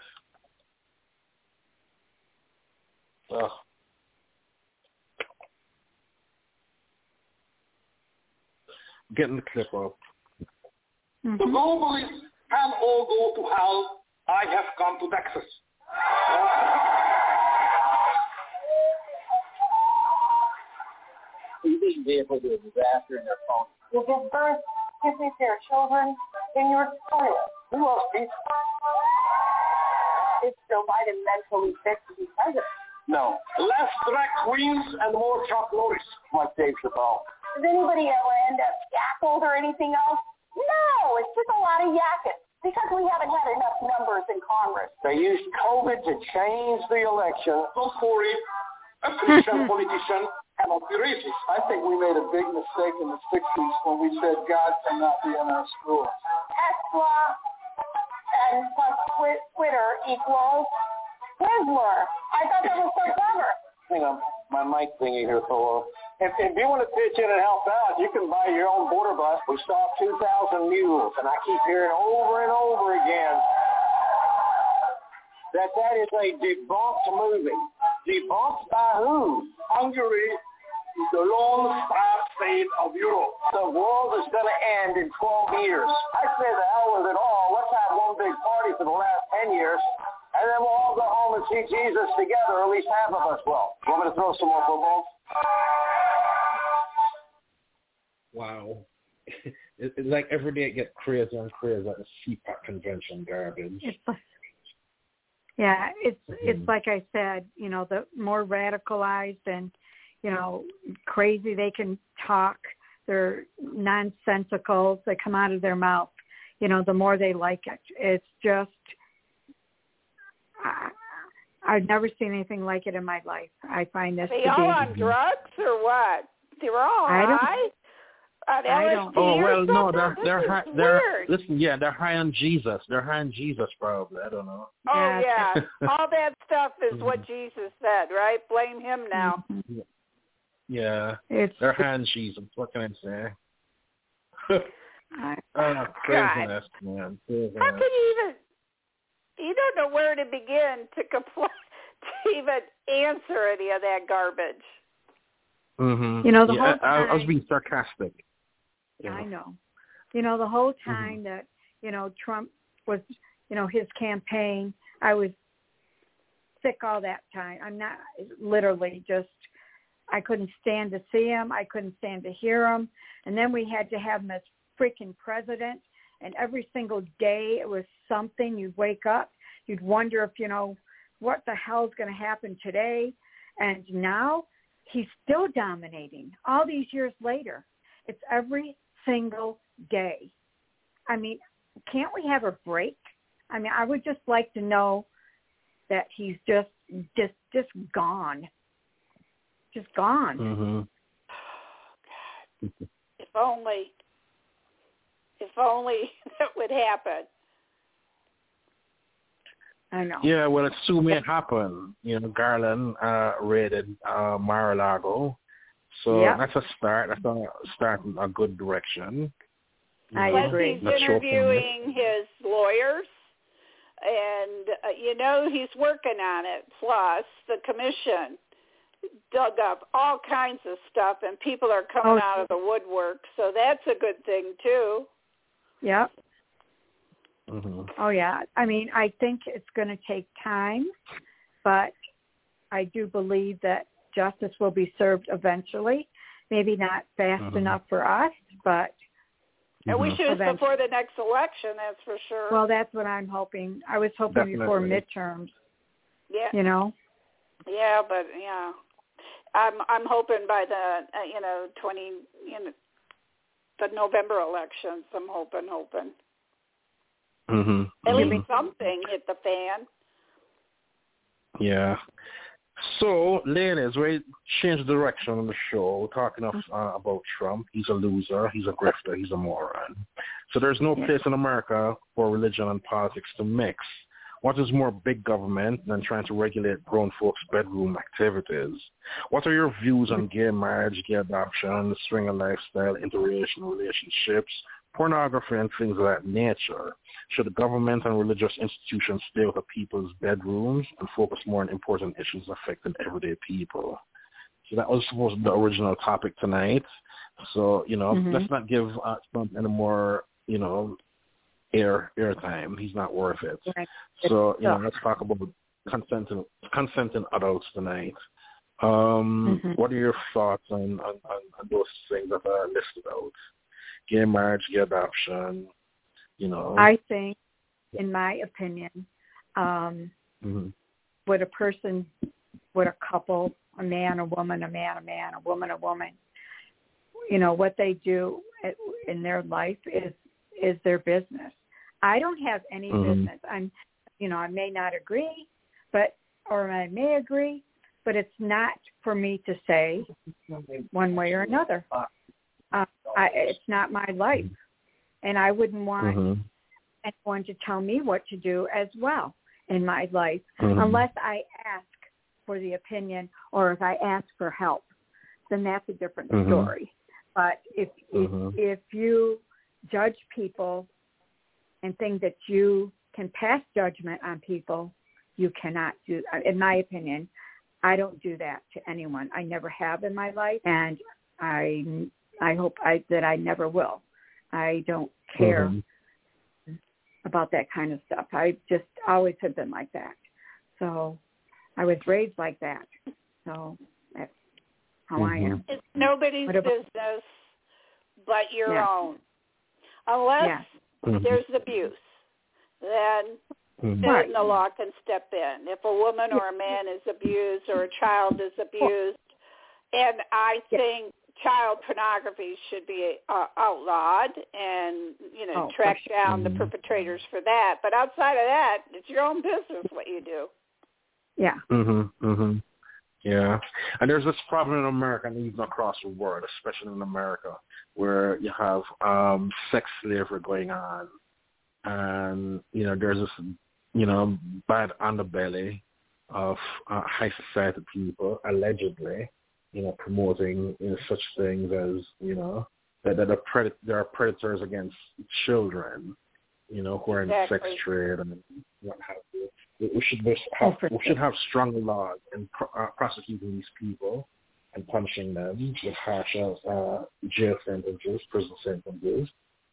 Getting the clip up. The globalists can all go to hell. I have come to Texas. These vehicles are a disaster in their phone. You give birth, kissing their children in your toilet. Who else thinks? Is Joe Biden mentally fit to be president? No. Less drag queens and more Chuck Norris, like Dave Chappelle. Does anybody ever end up shackled or anything else? No, it's just a lot of yakking. Because we haven't had enough numbers in Congress. They used COVID to change the election. Don't worry. A Christian politician cannot be racist. I think we made a big mistake in the 60s when we said God cannot be in our schools. Tesla and plus Twitter equals Twizzler. I thought that was so clever. Hang on, my mic thingy here, Thor. If you want to pitch in and help out, you can buy your own border bus. We stopped 2,000 mules, and I keep hearing over and over again that is a debunked movie. Debunked by who? Hungary is the lone star state of Europe. The world is going to end in 12 years. I say the hell with it all. Let's have one big party for the last 10 years, and then we'll all go home and see Jesus together, or at least half of us will. You want me to throw some more footballs? Wow. It's like every day it gets crazier and crazier at the CPAC convention garbage. It's like I said, you know, the more radicalized and, you know, crazy they can talk, they're nonsensicals that come out of their mouth, you know, the more they like it. It's just, I've never seen anything like it in my life. I find this to be... Are they all on drugs or what? They were all high? I don't. Oh well, no, they're high. They're high on Jesus. They're high on Jesus, probably. I don't know. Oh yeah, all that stuff is what Jesus said, right? Blame him now. Yeah, they're high on Jesus. What can I say? Craziness, man. Craziness. How can you even? You don't know where to begin to even answer any of that garbage. Mm-hmm. You know, the whole time, I was being sarcastic. Yeah. I know. You know, the whole time that, you know, Trump was, you know, his campaign, I was sick all that time. I'm not literally just, I couldn't stand to see him. I couldn't stand to hear him. And then we had to have him as freaking president. And every single day it was something. You'd wake up. You'd wonder if, you know, what the hell's going to happen today. And now he's still dominating all these years later. It's every single day. I mean, can't we have a break? I mean, I would just like to know that he's just gone. Just gone. Mm-hmm. Oh, God. If only that would happen. I know. Yeah, well, it soon may happen. You know, Garland raided Mar-a-Lago. So that's a start. That's a start in a good direction. I agree. He's interviewing his lawyers, and, you know, he's working on it. Plus, the commission dug up all kinds of stuff, and people are coming out of the woodwork. So that's a good thing, too. Yep. Mm-hmm. Oh, yeah. I mean, I think it's going to take time, but I do believe that justice will be served eventually. Maybe not fast enough for us, but... And we should before the next election, that's for sure. Well, that's what I'm hoping. I was hoping before midterms. Yeah. You know? Yeah, but, yeah. I'm hoping by the, the November elections, I'm hoping. Mm-hmm. At least something hit the fan. Yeah. So, ladies, we changed direction on the show, talking about Trump. He's a loser. He's a grifter. He's a moron. So there's no place in America for religion and politics to mix. What is more big government than trying to regulate grown folks' bedroom activities? What are your views on gay marriage, gay adoption, the swinger lifestyle, interracial relationships, pornography, and things of that nature? Should the government and religious institutions stay with the people's bedrooms and focus more on important issues affecting everyday people? So that was supposed to be the original topic tonight. So, let's not give Trump any more, airtime. He's not worth it. Right. So, let's talk about consenting adults tonight. What are your thoughts on those things that are listed out? Gay marriage, gay adoption, I think, in my opinion, with a couple, a man, a woman, a man, a man, a woman, what they do in their life is their business. I don't have any business. I may not agree, or I may agree, but it's not for me to say one way or another. It's not my life, and I wouldn't want anyone to tell me what to do as well in my life, unless I ask for the opinion or if I ask for help. Then that's a different story. But if you judge people and think that you can pass judgment on people, you cannot do. In my opinion, I don't do that to anyone. I never have in my life, and I hope that I never will. I don't care about that kind of stuff. I just always have been like that. So I was raised like that. So that's how I am. It's nobody's business but your own. Unless there's abuse, then the law can step in. If a woman or a man is abused or a child is abused, and I think child pornography should be outlawed and, track down the perpetrators for that. But outside of that, it's your own business what you do. Yeah. Yeah. And there's this problem in America and even across the world, especially in America, where you have sex slavery going on. And, there's this, bad underbelly of high society people, allegedly, promoting such things as, that there are predators against children, who are in the sex trade and what have you. We should have stronger laws in prosecuting these people and punishing them with harsh jail sentences, prison sentences.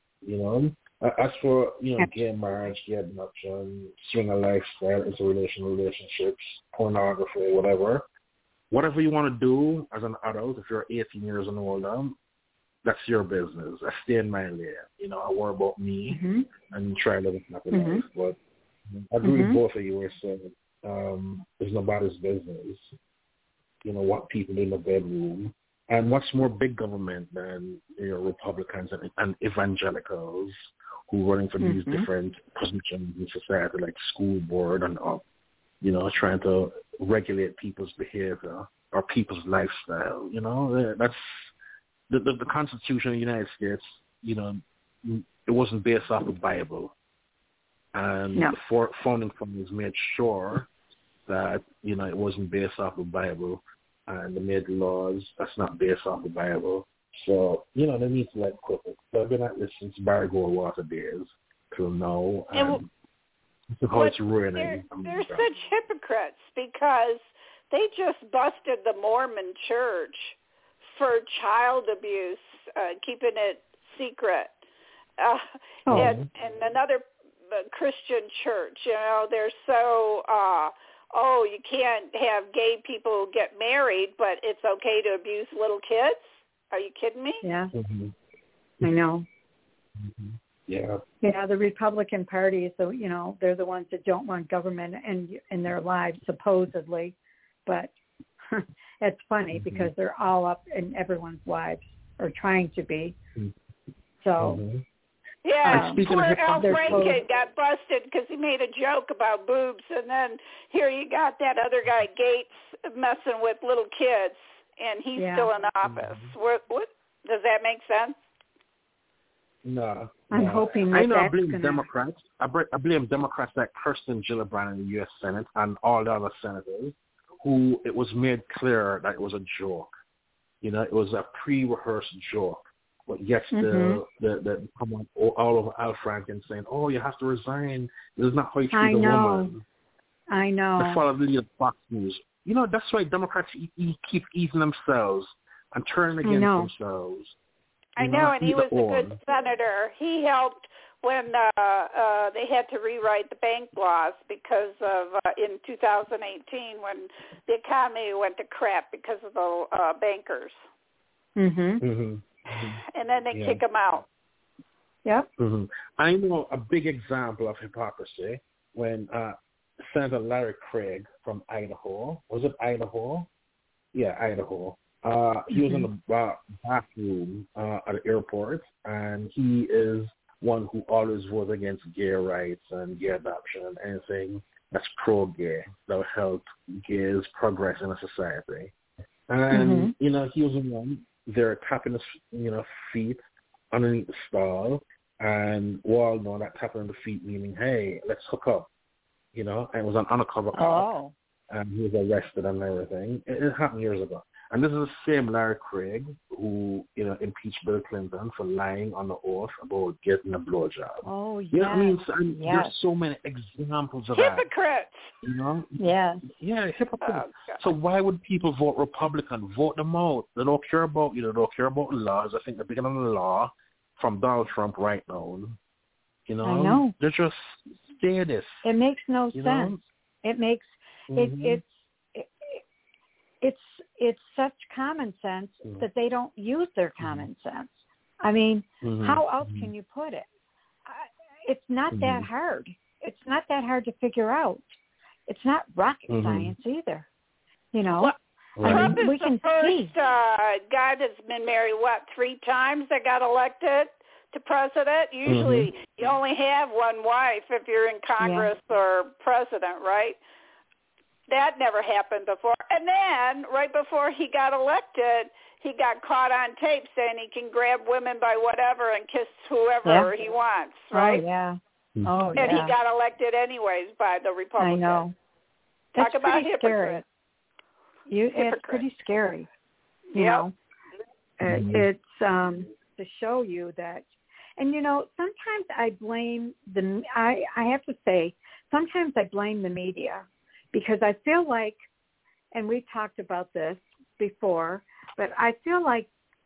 As for gay marriage, gay adoption, swinger lifestyle, interracial relationships, pornography, whatever you want to do as an adult, if you're 18 years and older, that's your business. I stay in my lane. I worry about me and try to live a happy life. But I agree with both of you were saying it's nobody's business, what people do in the bedroom. And what's more big government than Republicans and evangelicals who are running for these different positions in society, like school board and trying to regulate people's behavior or people's lifestyle. That's the Constitution of the United States. It wasn't based off the Bible, and the founding fathers made sure that it wasn't based off the Bible, and they made laws that's not based off the Bible. So they need to let quit it. They've been at this since Barry Goldwater days till now, and how it's ruining. They're such hypocrites because they just busted the Mormon Church for child abuse, keeping it secret, and another Christian church. They're so you can't have gay people get married, but it's okay to abuse little kids. Are you kidding me? Yeah, I know. Yeah. Yeah, the Republican Party is they're the ones that don't want government in their lives, supposedly. But it's funny because they're all up in everyone's lives, or trying to be. So Yeah, poor Al Franken got busted because he made a joke about boobs, and then here you got that other guy, Gates, messing with little kids, and he's still in office. What does that make sense? No. I'm hoping that I know I blame Democrats. I blame Democrats like Kirsten Gillibrand in the U.S. Senate and all the other senators who it was made clear that it was a joke. You know, it was a pre-rehearsed joke. But yet the come on all over Al Franken saying, "Oh, you have to resign. This is not how you treat a woman." I know. They follow the lead of Fox News. You know, that's why Democrats keep eating themselves and turning against themselves. I know, and he was a good senator. He helped when they had to rewrite the bank laws because of in 2018 when the economy went to crap because of the bankers. And then they kick him out. Yep. I know a big example of hypocrisy when Senator Larry Craig from Idaho, was it Idaho? Yeah, Idaho. He was in the bathroom at the airport, and he is one who always votes against gay rights and gay adoption and anything that's pro-gay that will help gays progress in a society. And, you know, he was the one there tapping his, feet underneath the stall, and we all know that tapping on the feet meaning, hey, let's hook up, and it was an undercover cop, and he was arrested and everything. It happened years ago. And this is the same Larry Craig who, impeached Bill Clinton for lying on the oath about getting a blowjob. Oh, yeah. You know what I mean? So, there's so many examples of hypocrites. that. Yeah. Yeah, hypocrites. So why would people vote Republican? Vote them out. They don't care about, they don't care about laws. I think they're picking on the law from Donald Trump right now. I know. They're just statists. It makes no sense. It makes it's such common sense that they don't use their common sense. I mean, how else can you put it? It's not that hard. It's not that hard to figure out. It's not rocket science either. Well, Trump is the first guy that's been married, 3 times that got elected to president? Usually you only have one wife if you're in Congress or president, right? That never happened before. And then right before he got elected, he got caught on tape saying he can grab women by whatever and kiss whoever he wants, right? Oh, yeah. And he got elected anyways by the Republicans. I know. That's Talk about scary. It's pretty scary. You know, it's to show you that. And, sometimes I blame I have to say, sometimes I blame the media. Because I feel like, and we talked about this before, but I feel like,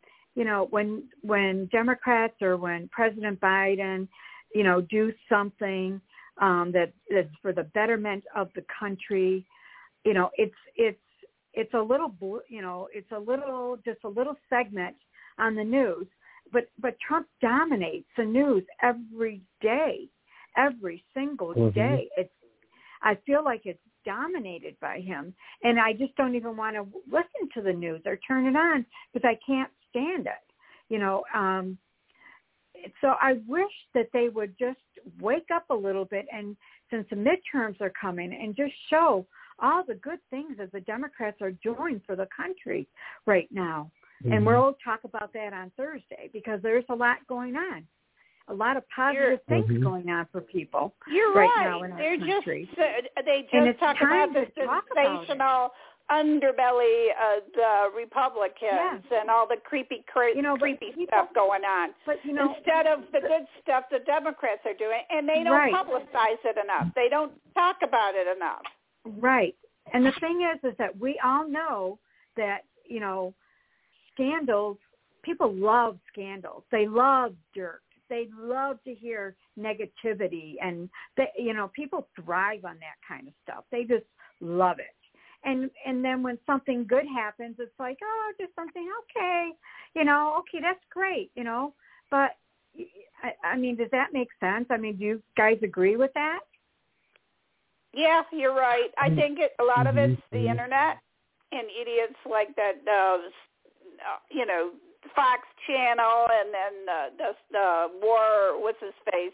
when Democrats or when President Biden, do something that's for the betterment of the country, it's a little, it's just a little segment on the news. But Trump dominates the news every day, every single day. I feel like it's dominated by him, and I just don't even want to listen to the news or turn it on because I can't stand it. So I wish that they would just wake up a little bit, and since the midterms are coming, and just show all the good things that the Democrats are doing for the country right now. And we'll talk about that on Thursday because there's a lot going on. A lot of positive things going on for people right now in our country. They just talk about the sensational underbelly of the Republicans and all the creepy stuff going on. But, instead of the good stuff the Democrats are doing, and they don't publicize it enough. They don't talk about it enough. Right. And the thing is that we all know that, scandals, people love scandals. They love dirt. They love to hear negativity, and people thrive on that kind of stuff. They just love it. And then when something good happens, it's like, oh, just something okay, okay, that's great, But I mean, does that make sense? I mean, do you guys agree with that? Yeah, you're right. I think a lot of it's the internet and idiots like that, Fox Channel and then the war, what's his face,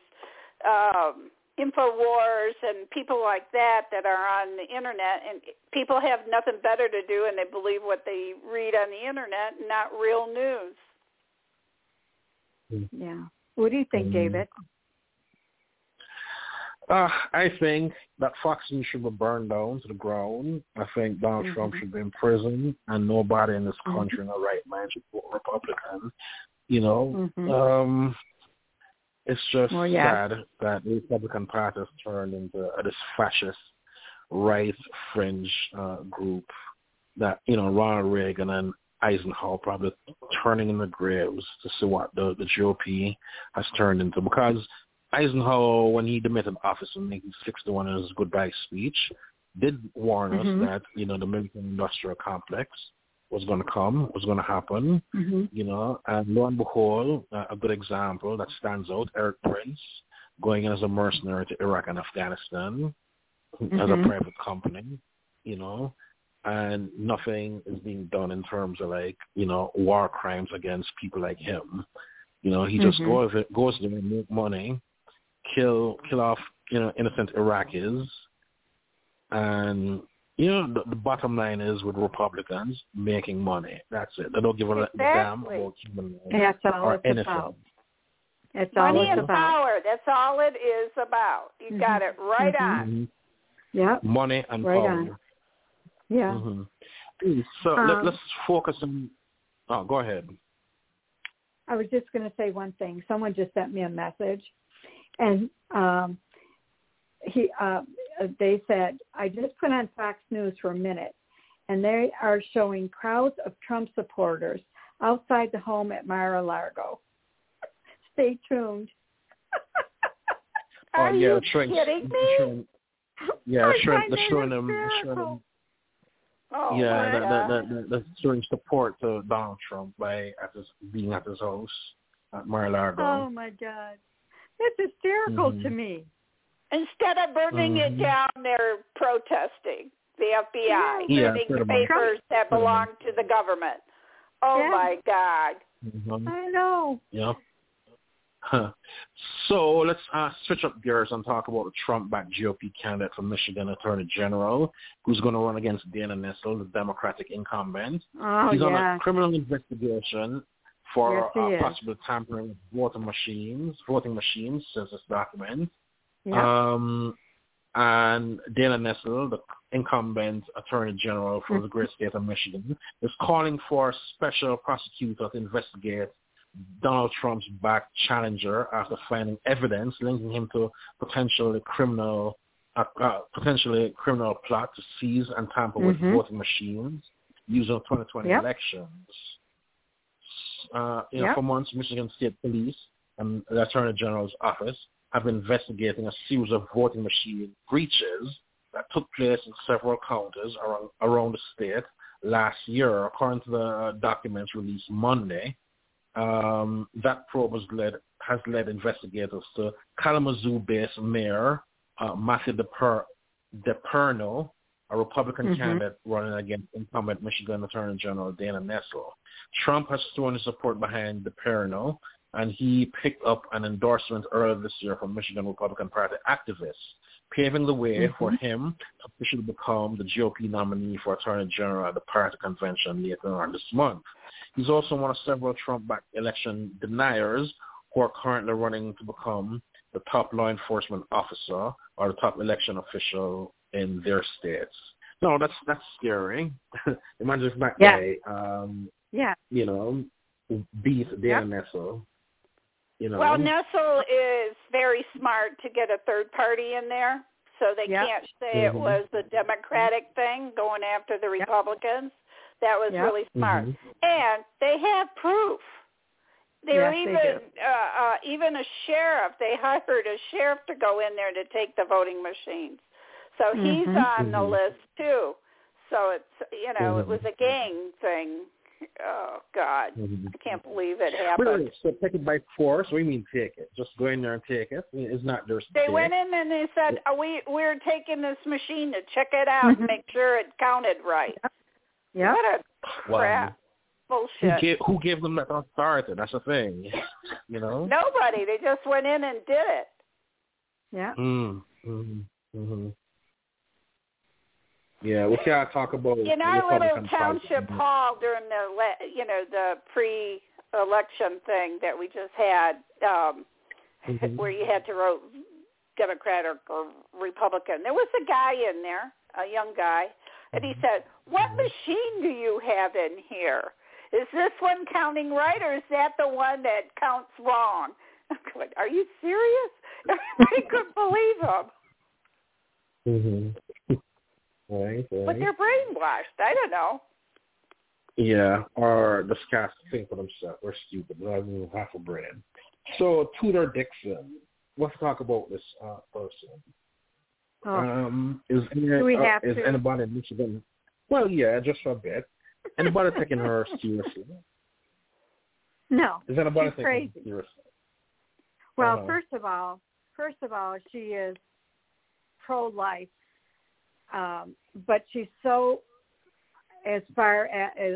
InfoWars and people like that are on the internet, and people have nothing better to do, and they believe what they read on the internet, not real news. Yeah. What do you think, David? I think that Fox News should be burned down to the ground. I think Donald Trump should be in prison, and nobody in this country in the right mind should vote Republican. You know, it's just sad that the Republican Party has turned into this fascist right fringe group that, you know, Ronald Reagan and Eisenhower probably turning in the graves to see what the GOP has turned into. Because Eisenhower, when he demitted office in 1961 in his goodbye speech, did warn us that, you know, the military-industrial complex was going to come, was going to happen, you know, and lo and behold, a good example that stands out, Eric Prince going in as a mercenary to Iraq and Afghanistan as a private company, you know, and nothing is being done in terms of, like, you know, war crimes against people like him. You know, he just goes there and make money, kill off, you know, innocent Iraqis, and, you know, the bottom line is with Republicans, making money. That's it. They don't give a damn about human life or anything. It's all money and power. That's all it is about. You got it right on. Yeah. Money and right power. On. Yeah. So let's focus on. Oh, go ahead. I was just going to say one thing. Someone just sent me a message, and they said, I just put on Fox News for a minute, and they are showing crowds of Trump supporters outside the home at Mar-a-Lago. Stay tuned. Are you kidding me? They're showing them. Oh, the showing support to Donald Trump by being at his house at Mar-a-Lago. Oh my God, that's hysterical to me. Instead of burning it down, they're protesting. The FBI burning the papers that belong to the government. Oh my God! I know. Yeah. So let's switch up gears and talk about the Trump-backed GOP candidate for Michigan Attorney General, who's going to run against Dana Nessel, the Democratic incumbent. He's on a criminal investigation for possible tampering with voting machines, says this document. And Dana Nessel, the incumbent Attorney General for the great state of Michigan, is calling for a special prosecutor to investigate Donald Trump's backed challenger after finding evidence linking him to potentially criminal plot to seize and tamper with voting machines used in the 2020 elections. For months, Michigan State Police and the Attorney General's office have been investigating a series of voting machine breaches that took place in several counties around the state last year, according to the documents released Monday. That probe has led investigators to Kalamazoo-based Mayor Matthew DePerno, a Republican candidate running against incumbent Michigan Attorney General Dana Nessel. Trump has thrown his support behind DePerno, and he picked up an endorsement earlier this year from Michigan Republican Party activists, paving the way for him to officially become the GOP nominee for Attorney General at the party convention later on this month. He's also one of several Trump-backed election deniers who are currently running to become the top law enforcement officer or the top election official in their states. No, that's scary. Imagine if that guy, you know, beat Dana Nessel. You know. Well, Nessel is very smart to get a third party in there, so they can't say it was the Democratic thing going after the Republicans. That was really smart. And they have proof. They're even a sheriff. They hired a sheriff to go in there to take the voting machines. So he's on the list, too. So it's, you know, it was a gang thing. Oh, God. I can't believe it happened. Really? So take it by force? What do you mean take it? Just go in there and take it? I mean, it's not theirs to They take. went in and they said, we're taking this machine to check it out and make sure it counted right. Yeah. What a crap. Bullshit. Who gave them that authority? That's the thing. You know? Nobody. They just went in and did it. Yeah. Yeah, we can't talk about in our little township hall during the pre-election thing that we just had, where you had to vote Democrat or Republican. There was a guy in there, a young guy, and he said, "What machine do you have in here? Is this one counting right, or is that the one that counts wrong?" I'm going, "Are you serious?" I couldn't believe him. Right. But they're brainwashed. I don't know. Yeah, or just can't think for themselves. They're stupid. They don't even have a brain. So, Tudor Dixon. Let's talk about this person. Is anybody in Michigan? Well, yeah, just a bit. Anybody taking her seriously? No. Is anybody taking her seriously? Well, first of all, she is pro-life, but she's so, as far as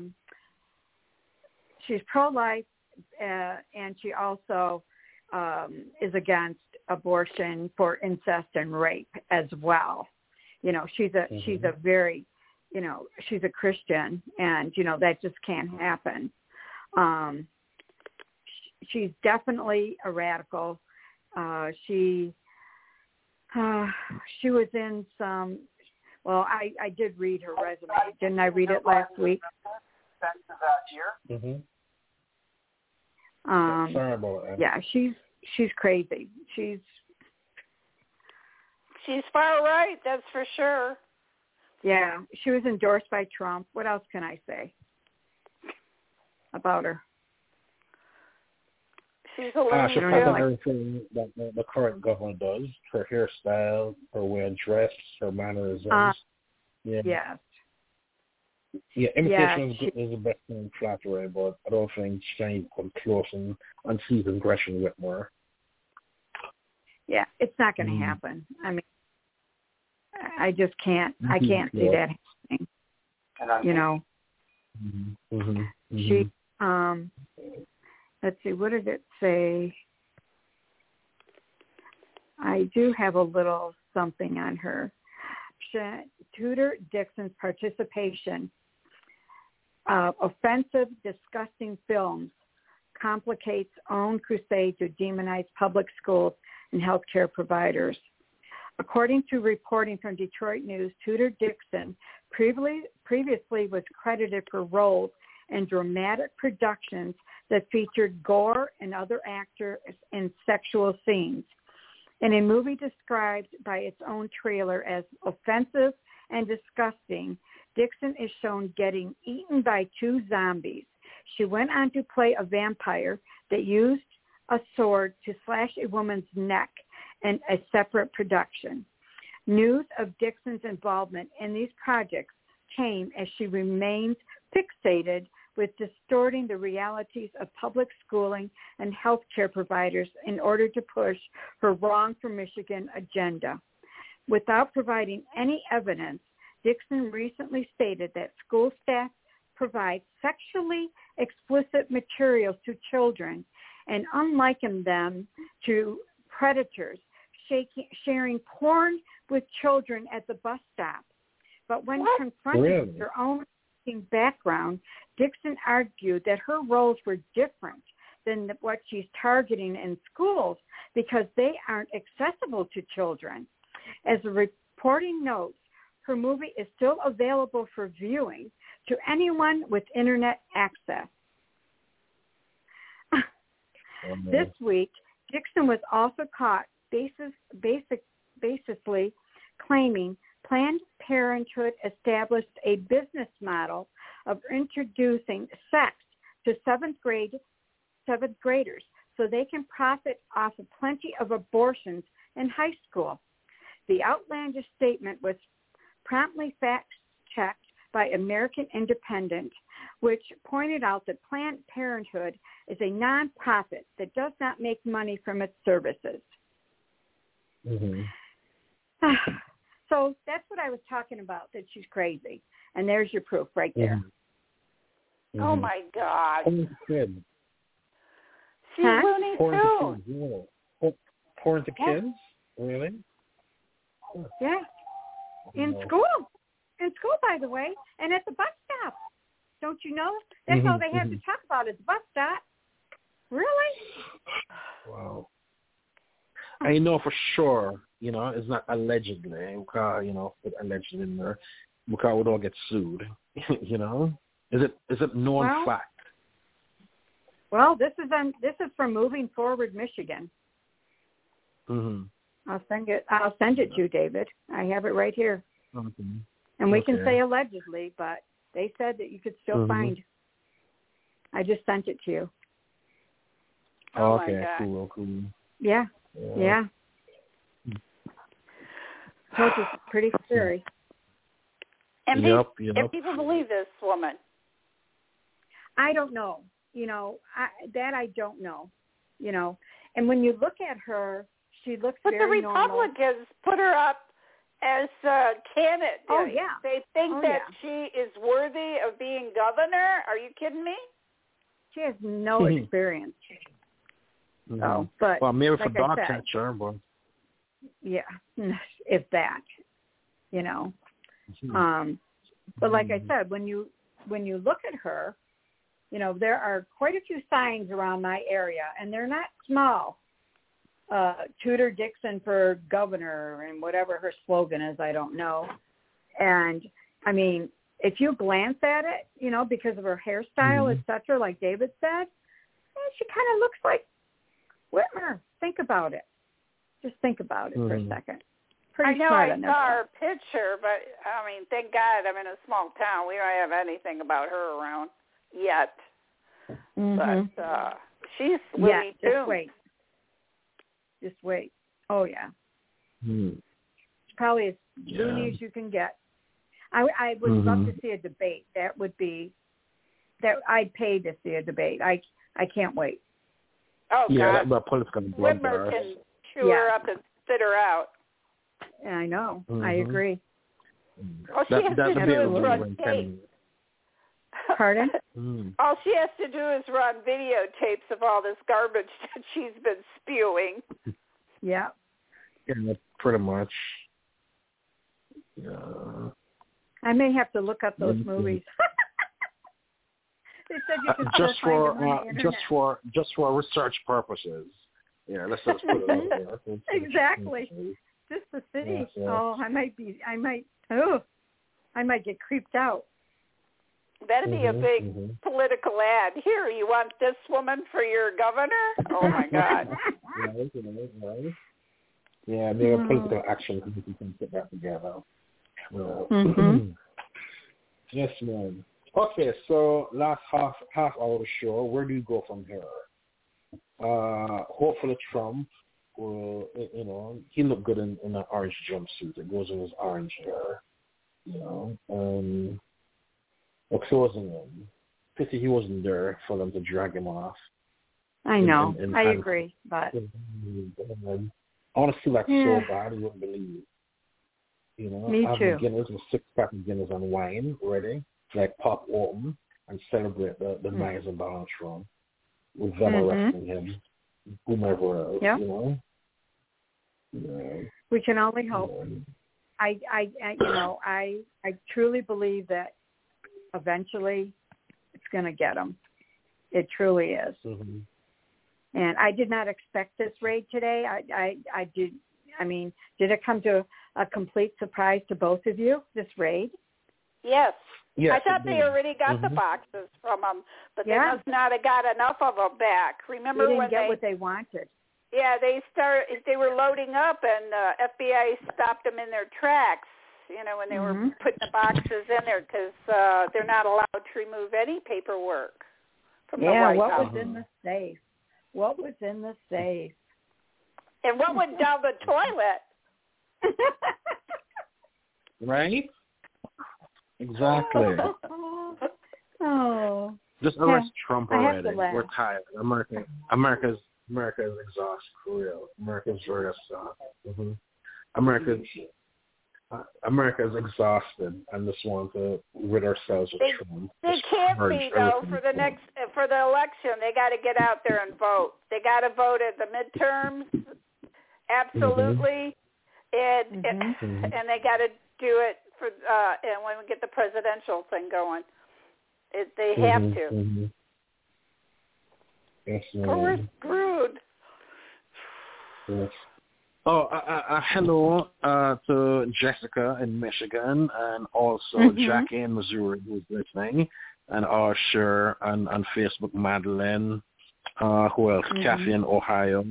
she's pro-life, and she also is against abortion for incest and rape as well. You know, she's a very, she's a Christian, and that just can't happen. She's definitely a radical. She was in some. Well, I did read her resume. Didn't I read it last week? Sorry about that. Yeah, she's crazy. She's far right, that's for sure. Yeah, she was endorsed by Trump. What else can I say about her? She's a little she has everything that the current government does. Her hairstyle, her way of dress, her mannerisms. Yes. Yeah, imitation is the best thing flattery, but I don't think she can even come close and unseason Gretchen Whitmer. Yeah, it's not going to happen. I mean, I just can't. I can't see that happening. She. Let's see. What did it say? I do have a little something on her. Tudor Dixon's participation. Offensive, disgusting films complicates own crusade to demonize public schools and healthcare providers. According to reporting from Detroit News, Tudor Dixon previously was credited for roles in dramatic productions that featured gore and other actors and sexual scenes. In a movie described by its own trailer as offensive and disgusting, Dixon is shown getting eaten by two zombies. She went on to play a vampire that used a sword to slash a woman's neck in a separate production. News of Dixon's involvement in these projects came as she remains fixated with distorting the realities of public schooling and healthcare providers in order to push her Wrong for Michigan agenda. Without providing any evidence, Dixon recently stated that school staff provide sexually explicit materials to children and unliken them to predators, sharing porn with children at the bus stop. But when confronted with her own background, Dixon argued that her roles were different than what she's targeting in schools because they aren't accessible to children. As the reporting notes, her movie is still available for viewing to anyone with internet access. This week, Dixon was also caught basically claiming Planned Parenthood established a business model of introducing sex to seventh graders so they can profit off of plenty of abortions in high school. The outlandish statement was promptly fact-checked by American Independent, which pointed out that Planned Parenthood is a nonprofit that does not make money from its services. So that's what I was talking about, that she's crazy. And there's your proof right there. Oh my God. Kid. She's Looney Tunes. Porn to kids? Really? Yeah. In school. In school, by the way, and at the bus stop. Don't you know? That's all they have to talk about is the bus stop. Really? Wow. I know for sure, it's not allegedly, put alleged in there, because we don't get sued, Is it known fact? Well, this is from Moving Forward, Michigan. Mm-hmm. I'll send it to you, David. I have it right here. Okay. And we can say allegedly, but they said that you could still find. I just sent it to you. Oh okay, cool. Yeah. So it's pretty scary. And people believe this woman. I don't know. I don't know. And when you look at her, she looks very normal. But the Republicans put her up as candidate. Oh, yeah. They think that she is worthy of being governor. Are you kidding me? She has no experience. So, but maybe for like dog catcher, but yeah, if that, But like I said, when you look at her, there are quite a few signs around my area, and they're not small. Tudor Dixon for governor, and whatever her slogan is, I don't know. And I mean, if you glance at it, because of her hairstyle, etc., like David said, she kind of looks like Whitmer. Think about it. Just think about it for a second. I know I saw her picture, but I mean, thank God I'm in a small town. We don't have anything about her around yet. But she's Looney Tunes. Just wait. Oh, yeah. It's probably as loony as you can get. I would love to see a debate. That would be that I'd pay to see a debate. I can't wait. Oh, God. That political Whitmer can chew her up and spit her out. I know. I agree. All she has to do is run tape. Pardon? All she has to do is run videotapes of all this garbage that she's been spewing. Yeah. Yeah, pretty much. Yeah. I may have to look up those movies. They said you could just for research purposes. Yeah, let's put it out there. Exactly. Just to see. Yeah. Oh, I might get creeped out. That'd be a big political ad. Here, you want this woman for your governor? Oh my God. Yeah, there are political actions we can put that together. Yes, ma'am. Okay, so last half hour of the show, where do you go from here? Hopefully Trump will, he looked good in an orange jumpsuit. It goes in his orange hair, We're closing him. Pity he wasn't there for them to drag him off. I know. I agree, but I want to see that so bad you wouldn't believe. Me I have too. Guinness, a 6-pack of Guinness and wine ready, like pop open and celebrate the rise of Donald Trump with them arresting him, whomever else, Yeah. We can only hope. I truly believe that eventually it's going to get him. It truly is. And I did not expect this raid today. I did. I mean, did it come to a complete surprise to both of you, this raid? Yes. Yes, I thought they already got the boxes from them, but they must not have got enough of them back. Remember they didn't when get what they wanted? Yeah, they were loading up, and FBI stopped them in their tracks. When they were putting the boxes in there, because they're not allowed to remove any paperwork from the White what House. was in the safe? What was in the safe? And what went down the toilet? Right? Exactly. Oh. Just arrest Trump already. We're tired. America's exhausted for real. America's very exhausted. America is exhausted and just want to rid ourselves of Trump. They can't be, though, for the election. They got to get out there and vote. They got to vote at the midterms, absolutely, and they got to do it for and when we get the presidential thing going. They have to. Yes, or we're screwed. Yes. Oh, hello to Jessica in Michigan and also Jackie in Missouri who's listening, and Usher on Facebook, Madeline. Who else? Kathy in Ohio.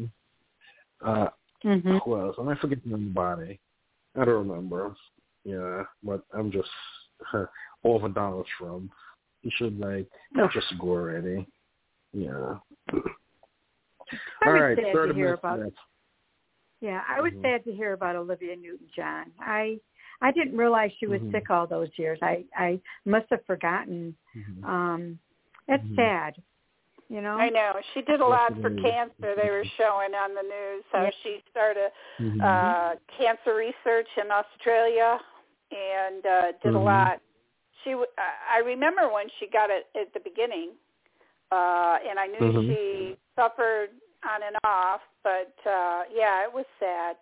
Who else? Am I forgetting anybody? I don't remember. Yeah, but I'm just over Donald Trump. He should just go already. Yeah. All right. 30 minutes left. Yeah, I was sad to hear about Olivia Newton-John. I didn't realize she was sick all those years. I must have forgotten. It's sad, you know. I know. She did a lot for cancer. They were showing on the news how she started cancer research in Australia and did a lot. I remember when she got it at the beginning, and I knew she suffered on and off, but it was sad.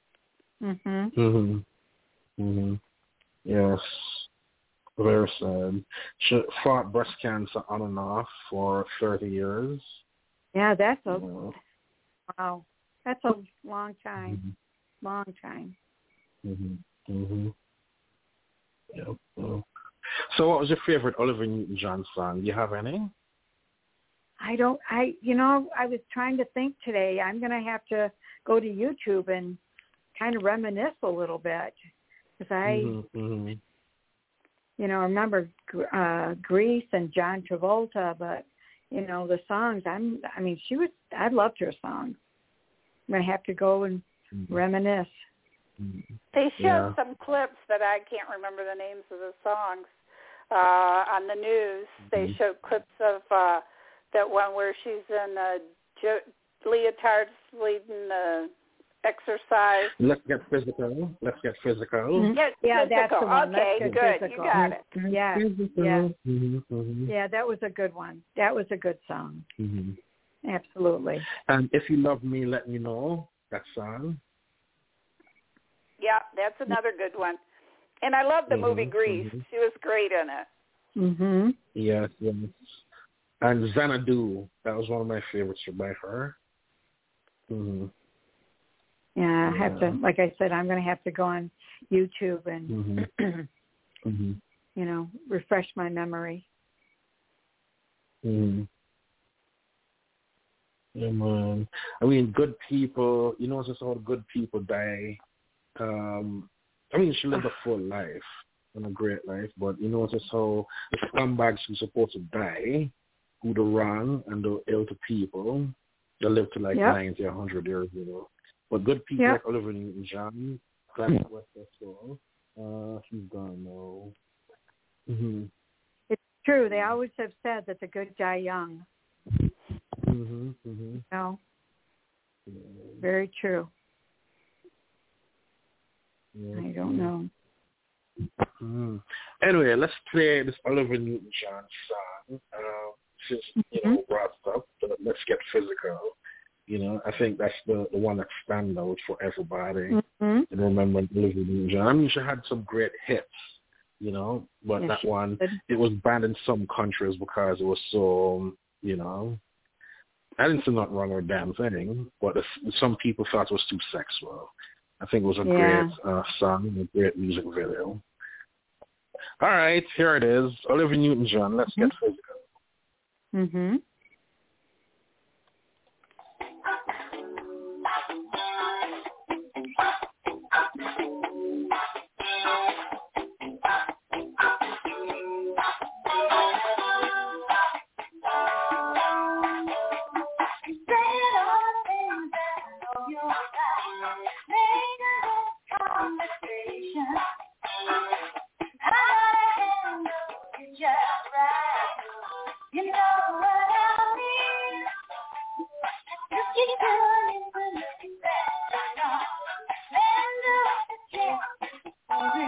Yes, very sad. She fought breast cancer on and off for 30 years. Yeah, that's wow. That's a long time. Long time. Yep. So, what was your favorite Olivia Newton-John song? Do you have any? I was trying to think today. I'm going to have to go to YouTube and kind of reminisce a little bit because I remember Grease and John Travolta, but, the songs, I loved her songs. I'm going to have to go and reminisce. They showed some clips that I can't remember the names of the songs on the news. They showed clips of that one where she's in leotards leading the exercise. Let's get physical. Yes, that's physical. The one. Okay, good. Physical. You got it. Yeah, that was a good one. That was a good song. Absolutely. And If You Love Me, Let Me Know, that song. Yeah, that's another good one. And I love the movie Grease. She was great in it. Yes. And Xanadu, that was one of my favorites by her. Yeah, I have to, like I said, I'm going to have to go on YouTube and, refresh my memory. Yeah, man. Good people, it's just how good people die. She lived a full life and a great life, but it's just how the scumbags who's supposed to die, who do wrong and do ill to people, they live to 90 or 100 years, But good people like Olivia Newton-John, Gladys West, she's gone now. It's true. They always have said that the good die young. Very true. I don't know. Anyway, let's play this Olivia Newton-John song. Since brought up, let's get physical. I think that's the one that stands out for everybody. And remember Olivia Newton-John. She had some great hits, but that one, it was banned in some countries because it was so, I didn't see nothing wrong with damn thing, but some people thought it was too sexual. I think it was a great song and a great music video. All right, here it is. Olivia Newton-John, let's get physical. Thank you.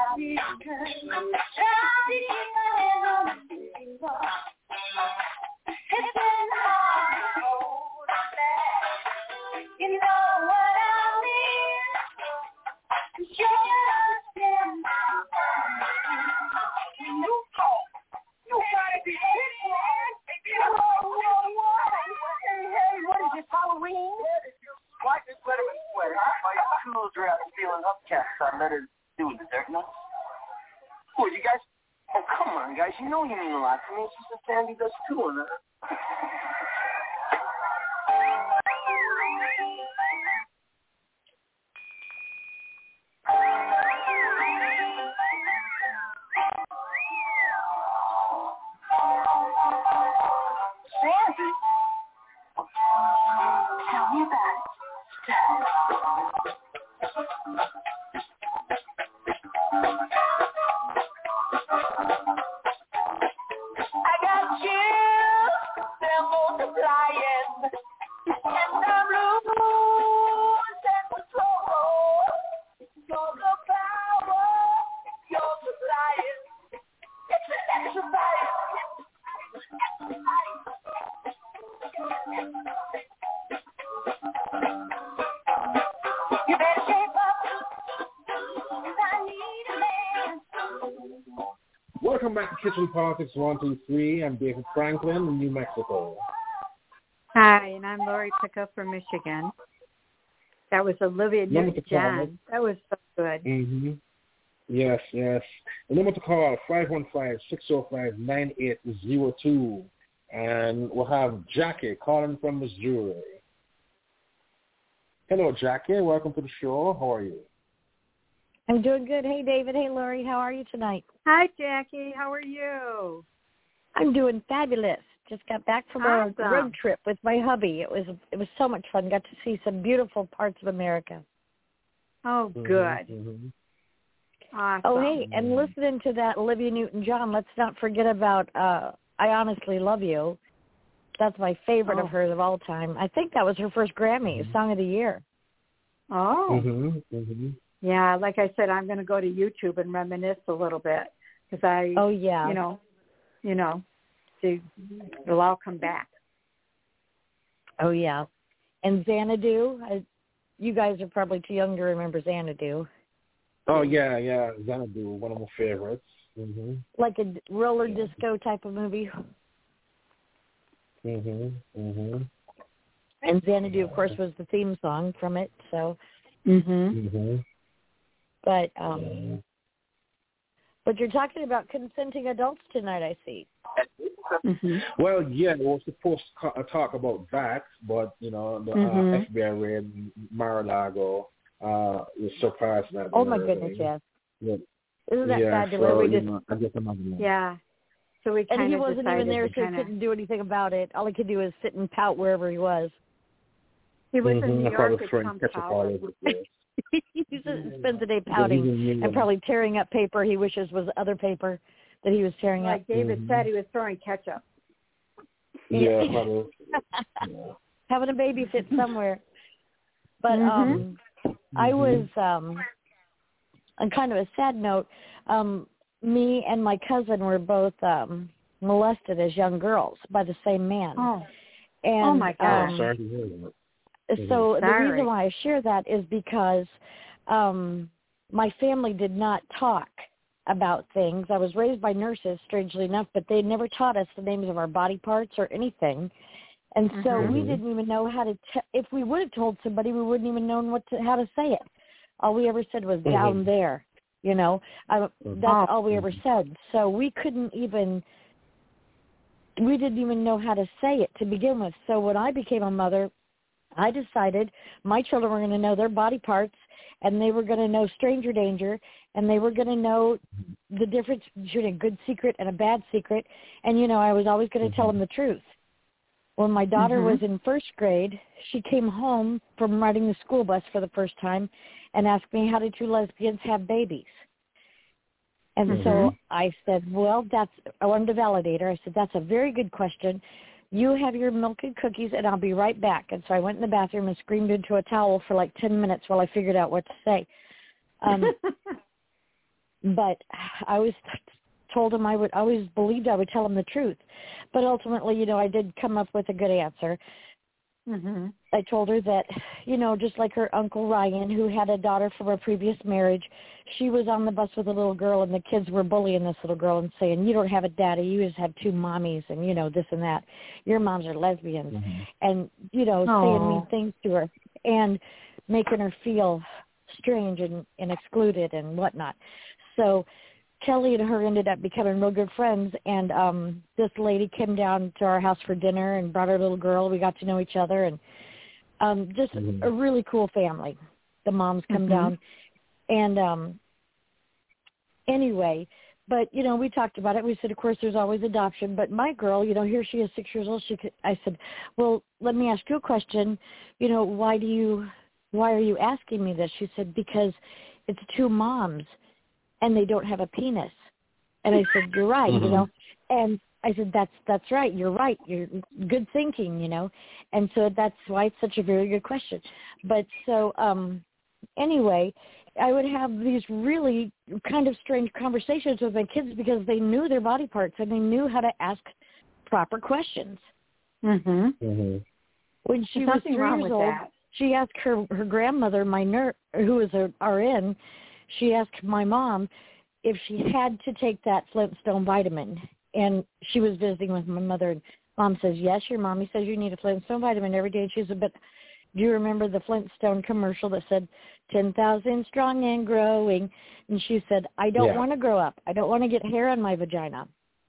You know you mean a lot to me. She said Sandy does too. And Sandy? Tell me about it. Welcome back to Kitchen Politics 123. I'm David Franklin in New Mexico. Hi, and I'm Lori Pickup from Michigan. That was Olivia Newton-John. That was so good. Mm-hmm. Yes, yes. The number to call, 515-605-9802. And we'll have Jackie calling from Missouri. Hello, Jackie. Welcome to the show. How are you? I'm doing good. Hey, David. Hey, Lori. How are you tonight? Hi, Jackie. How are you? I'm doing fabulous. Just got back from a road trip with my hubby. It was so much fun. Got to see some beautiful parts of America. Oh, good. Mm-hmm. Awesome. Oh, hey, and listening to that Olivia Newton-John, let's not forget about I Honestly Love You. That's my favorite of hers of all time. I think that was her first Grammy, Song of the Year. Oh. Mm-hmm. Mm-hmm. Yeah, like I said, I'm going to go to YouTube and reminisce a little bit because it'll all come back. Oh, yeah. And Xanadu, you guys are probably too young to remember Xanadu. Oh, yeah, Xanadu, one of my favorites. Mm-hmm. Like a roller disco type of movie. Mm-hmm, mm-hmm. And Xanadu, of course, was the theme song from it, so. Mm-hmm. Mm-hmm. But you're talking about consenting adults tonight, I see. Mm-hmm. Well, yeah, we were supposed to talk about that, but, the FBI raid in Mar-a-Lago was surpassed that. Oh, my goodness, yes. Yeah. Isn't that fabulous? So, I guess yeah. So we and he wasn't even there, so he couldn't do anything about it. All he could do was sit and pout wherever he was. He was in New York at some He spends the day pouting and probably tearing up paper he wishes was other paper that he was tearing up. Like David said, he was throwing ketchup. Yeah, probably. Having a baby fit somewhere. But I was, on kind of a sad note, me and my cousin were both molested as young girls by the same man. Oh, and, my gosh. Sorry to hear that. So the reason why I share that is because my family did not talk about things. I was raised by nurses, strangely enough, but they never taught us the names of our body parts or anything. And so we didn't even know how to if we would have told somebody, we wouldn't even know how to say it. All we ever said was down there, that's all we ever said. So we didn't even know how to say it to begin with. So when I became a mother, I decided my children were going to know their body parts, and they were going to know stranger danger, and they were going to know the difference between a good secret and a bad secret. And, I was always going to tell them the truth. When my daughter was in first grade, she came home from riding the school bus for the first time and asked me, how did two lesbians have babies? And so I said, I wanted to validate her. I said, that's a very good question. You have your milk and cookies, and I'll be right back. And so I went in the bathroom and screamed into a towel for like 10 minutes while I figured out what to say. But I always told him I always believed I would tell him the truth. But ultimately, I did come up with a good answer. Mm-hmm. I told her that, just like her Uncle Ryan, who had a daughter from a previous marriage, she was on the bus with a little girl, and the kids were bullying this little girl and saying, you don't have a daddy, you just have two mommies, and, this and that. Your moms are lesbians. Mm-hmm. And, saying mean things to her and making her feel strange and excluded and whatnot. So Kelly and her ended up becoming real good friends, and this lady came down to our house for dinner and brought her little girl. We got to know each other, and just a really cool family. The moms come down, and anyway, but, we talked about it. We said, of course, there's always adoption, but my girl, here she is 6 years old. I said, well, let me ask you a question. Why are you asking me this? She said, because it's two moms, and they don't have a penis. And I said, you're right, And I said, that's right. You're right. You're good thinking, And so that's why it's such a very good question. But so anyway, I would have these really kind of strange conversations with my kids because they knew their body parts and they knew how to ask proper questions. Mm-hmm. Mm-hmm. When she was 3 years old, she asked her grandmother, my nurse, who was a RN, she asked my mom if she had to take that Flintstone vitamin. And she was visiting with my mother. And Mom says, yes, your mommy says you need a Flintstone vitamin every day. And she said, but do you remember the Flintstone commercial that said 10,000 strong and growing? And she said, I don't want to grow up. I don't want to get hair on my vagina.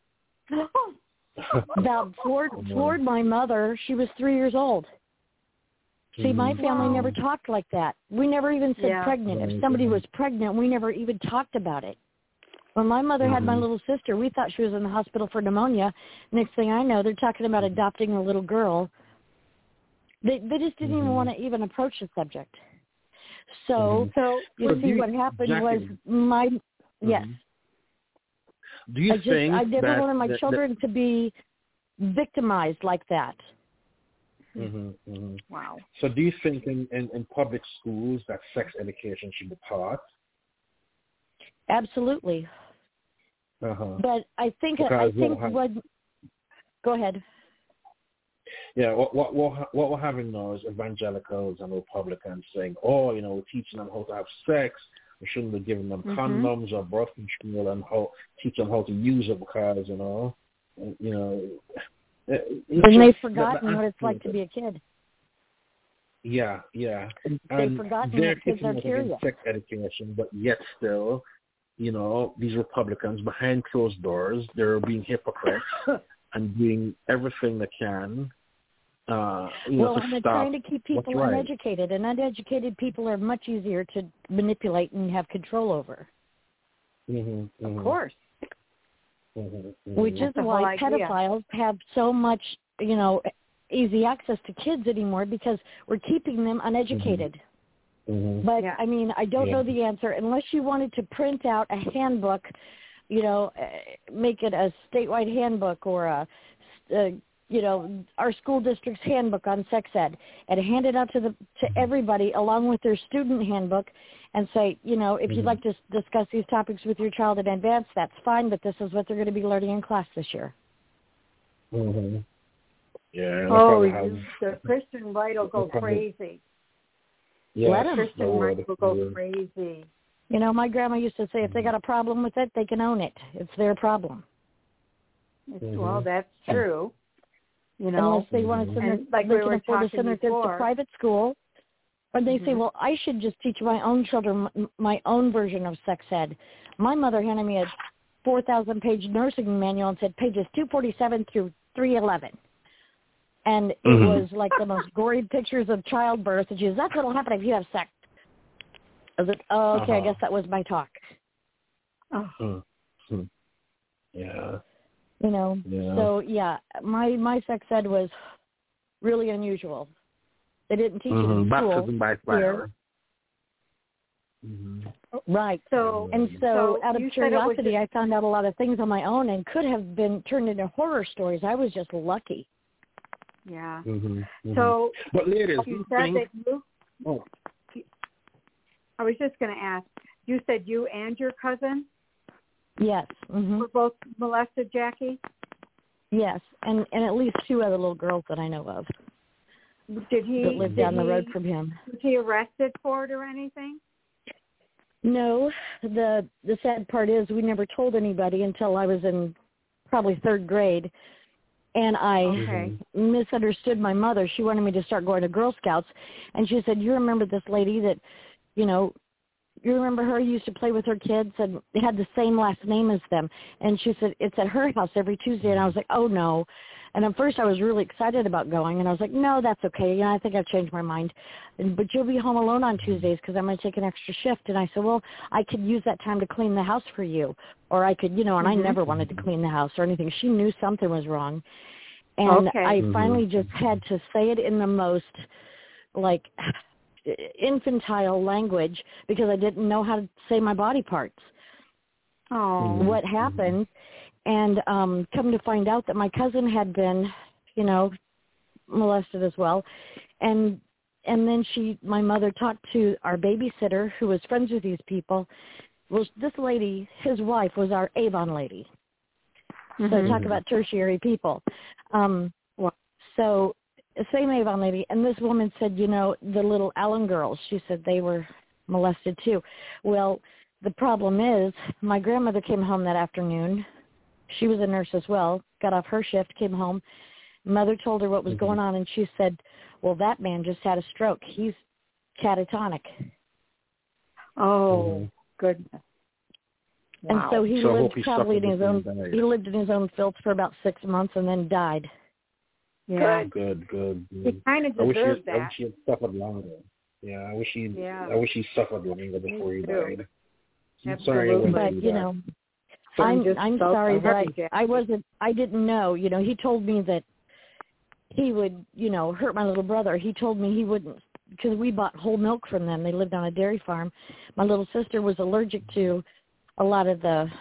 That floored my mother. She was 3 years old. See, my family never talked like that. We never even said pregnant. If somebody was pregnant, we never even talked about it. When my mother had my little sister, we thought she was in the hospital for pneumonia. Next thing I know, they're talking about adopting a little girl. They just didn't even want to even approach the subject. So you see, what happened was yes. Do you think I never that wanted my children to be victimized like that. Mm-hmm, mm-hmm. Wow. So do you think in public schools that sex education should be taught? Absolutely. Uh-huh. But I think what. Go ahead. Yeah, what we're having now is evangelicals and Republicans saying, we're teaching them how to have sex. We shouldn't be giving them condoms or birth control and teach them how to use it because, And they've forgotten what it's like to be a kid. Yeah. They've forgotten that kids are curious. Sex education, but yet still, these Republicans behind closed doors, they're being hypocrites and doing everything they can. And they're trying to keep people uneducated, and uneducated people are much easier to manipulate and have control over. Mm-hmm. Of course. Mm-hmm. Which is why pedophiles have so much, easy access to kids anymore because we're keeping them uneducated. Mm-hmm. But, I don't know the answer. Unless you wanted to print out a handbook, make it a statewide handbook or our school district's handbook on sex ed and hand it out to everybody along with their student handbook and say, if you'd like to discuss these topics with your child in advance, that's fine, but this is what they're going to be learning in class this year. Mm-hmm. Yeah. The Christian right will go crazy. Yeah, the Christian right will go crazy. My grandma used to say if they got a problem with it, they can own it. It's their problem. Well, that's true. Unless they want to send they can afford to send their kids to private school. Or they say, well, I should just teach my own children my own version of sex ed. My mother handed me a 4,000-page nursing manual and said pages 247 through 311. And it was like the most gory pictures of childbirth. And she says, that's what will happen if you have sex. I was like, oh, okay, I guess that was my talk. Oh. Yeah. So, my sex ed was really unusual. They didn't teach it in school. Baptism by fire. Right. So out of curiosity, I found out a lot of things on my own and could have been turned into horror stories. I was just lucky. Yeah. So, but ladies, you said that you. Oh. I was just going to ask. You said you and your cousin Yes. Mm-hmm. Were both molested, Jackie? Yes, and at least 2 other little girls that I know of. Did he that lived down the road from him? Was he arrested for it or anything? No. The sad part is we never told anybody until I was in probably 3rd grade. And I misunderstood my mother. She wanted me to start going to Girl Scouts. And she said, you remember this lady that, you remember her, used to play with her kids and had the same last name as them. And she said, it's at her house every Tuesday. And I was like, oh, no. And at first I was really excited about going. And I was like, no, that's okay. I think I've changed my mind. But you'll be home alone on Tuesdays because I'm going to take an extra shift. And I said, well, I could use that time to clean the house for you. Or I could, and I never wanted to clean the house or anything. She knew something was wrong. And I finally just had to say it in the most, infantile language because I didn't know how to say my body parts. Oh. What happened, and come to find out that my cousin had been, molested as well. And then my mother talked to our babysitter who was friends with these people. Well, this lady, his wife, was our Avon lady. So talk about tertiary people. So same Avon lady, and this woman said, the little Allen girls, she said they were molested too. Well, the problem is my grandmother came home that afternoon. She was a nurse as well, got off her shift, came home. Mother told her what was going on, and she said, well, that man just had a stroke. He's catatonic. Oh, goodness. Wow. And so he lived he lived in his own filth for about 6 months and then died. Yeah. Good. He kind of deserved that. I wish he had suffered longer. Yeah, I wish he suffered longer before he died. Absolutely. Sorry, but I'm sorry that I didn't know. He told me that he would, hurt my little brother. He told me he wouldn't, because we bought whole milk from them. They lived on a dairy farm. My little sister was allergic to a lot of the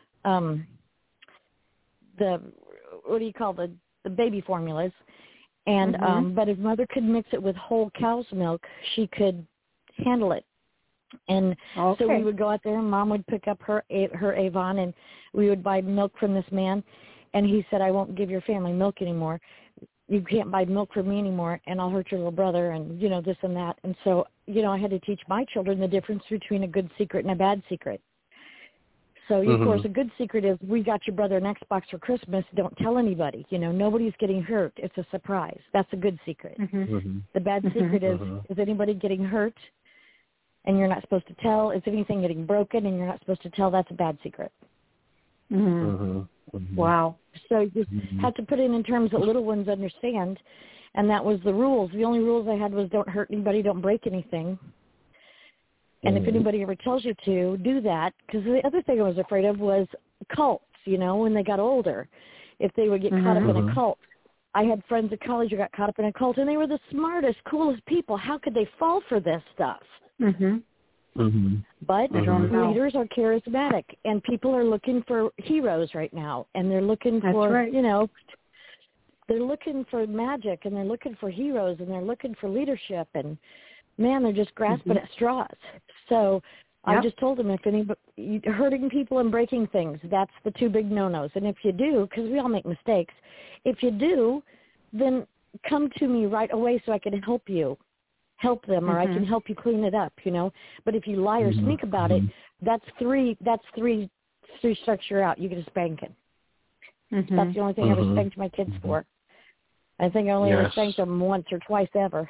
what do you call the baby formulas. And but if mother could mix it with whole cow's milk, she could handle it. And so we would go out there, and Mom would pick up her Avon, and we would buy milk from this man. And he said, I won't give your family milk anymore. You can't buy milk from me anymore, and I'll hurt your little brother, and, this and that. And so, I had to teach my children the difference between a good secret and a bad secret. So, of course, a good secret is we got your brother an Xbox for Christmas. Don't tell anybody. Nobody's getting hurt. It's a surprise. That's a good secret. The bad secret is anybody getting hurt and you're not supposed to tell? Is anything getting broken and you're not supposed to tell? That's a bad secret. Wow. So you just have to put it in terms that little ones understand, and that was the rules. The only rules I had was don't hurt anybody, don't break anything. And if anybody ever tells you to, do that. Because the other thing I was afraid of was cults, when they got older, if they would get caught up in a cult. I had friends at college who got caught up in a cult, and they were the smartest, coolest people. How could they fall for this stuff? But leaders are charismatic, and people are looking for heroes right now, and they're looking for, they're looking for magic, and they're looking for heroes, and they're looking for leadership, and man, they're just grasping at straws. So I just told them, if anybody hurting people and breaking things, that's the 2 big no-nos. And if you do, because we all make mistakes, if you do, then come to me right away so I can help them, or I can help you clean it up, But if you lie or sneak about it, that's three strikes you're out. You get a spanking. That's the only thing I ever spanked my kids for. I think I only ever spanked them once or twice ever.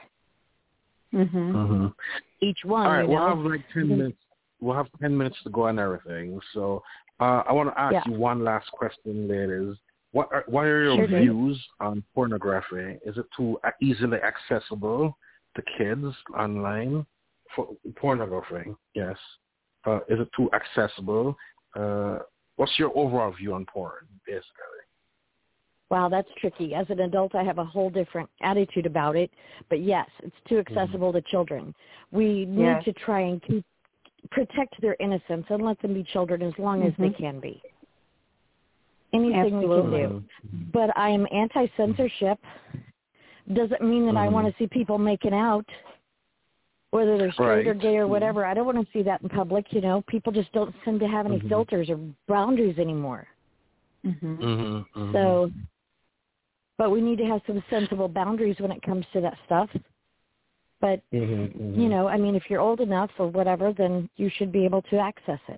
Each one. All right, we'll have like 10 minutes. We'll have 10 minutes to go on everything. So I want to ask you one last question, ladies. What are your views on pornography? Is it too easily accessible to kids online? For pornography, yes. Is it too accessible? What's your overall view on porn, basically? Wow, that's tricky. As an adult, I have a whole different attitude about it. But yes, it's too accessible to children. We need to try and protect their innocence and let them be children as long as they can be. Anything we can do. But I am anti-censorship. Doesn't mean that I want to see people making out. whether they're straight or gay or whatever. I don't want to see that in public. You know, people just don't seem to have any filters or boundaries anymore. So, but we need to have some sensible boundaries when it comes to that stuff. But, you know, I mean, if you're old enough or whatever, then you should be able to access it.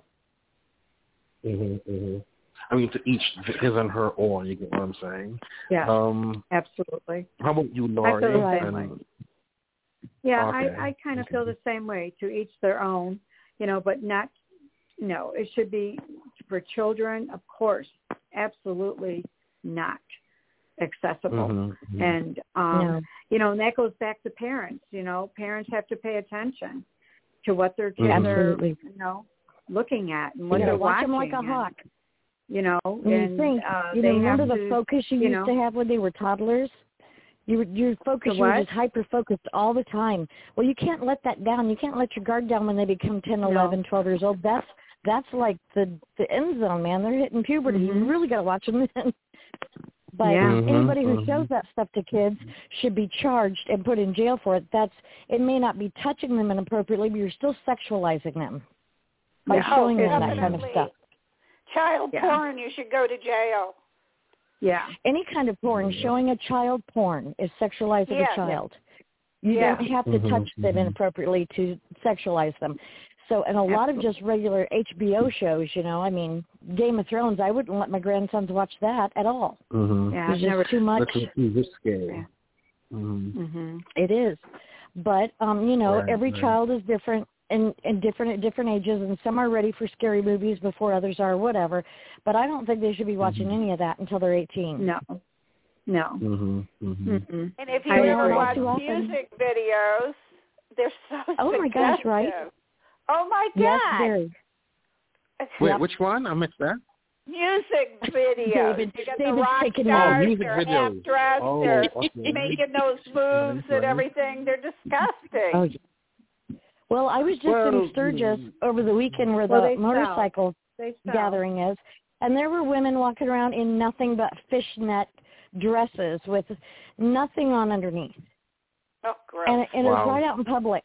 I mean, to each his and her own, you get what I'm saying? Yeah, absolutely. How about you, Laurie? I feel the same way. Yeah, okay. I kind of feel the same way, to each their own, you know, but not, no, it should be for children, of course, absolutely not accessible. And, you know, and that goes back to parents, you know, parents have to pay attention to what their kids are, you know, looking at and what they're watching. Watch them like a hawk. You know, and think, you know, remember the focus you used to have when they were toddlers? Your focus, you were just hyper-focused all the time. Well, you can't let that down. You can't let your guard down when they become 10, 11, 12 years old. That's like the end zone, man. They're hitting puberty. You really got to watch them then. But anybody who shows that stuff to kids should be charged and put in jail for it. It may not be touching them inappropriately, but you're still sexualizing them by showing them that kind of stuff. Child porn, you should go to jail. Yeah. Any kind of porn, showing a child porn is sexualizing a child. You don't have to touch them inappropriately to sexualize them. So, and a lot of just regular HBO shows, you know, I mean, Game of Thrones, I wouldn't let my grandsons watch that at all. Yeah, it's just too much. It's scary. It is. But, you know, every child is different. And different at different ages, and some are ready for scary movies before others are, whatever. But I don't think they should be watching any of that until they're 18. No. And if you ever watch music videos, they're so Oh my gosh, right? Oh my God. Yes, very. Wait, which one? I missed that. Music videos. David's the rock stars, music they're videos. half-dressed, they're making those moves and everything. They're disgusting. Oh, well, I was just in Sturgis over the weekend where the motorcycle gathering is, and there were women walking around in nothing but fishnet dresses with nothing on underneath. Oh, gross. And it was right out in public.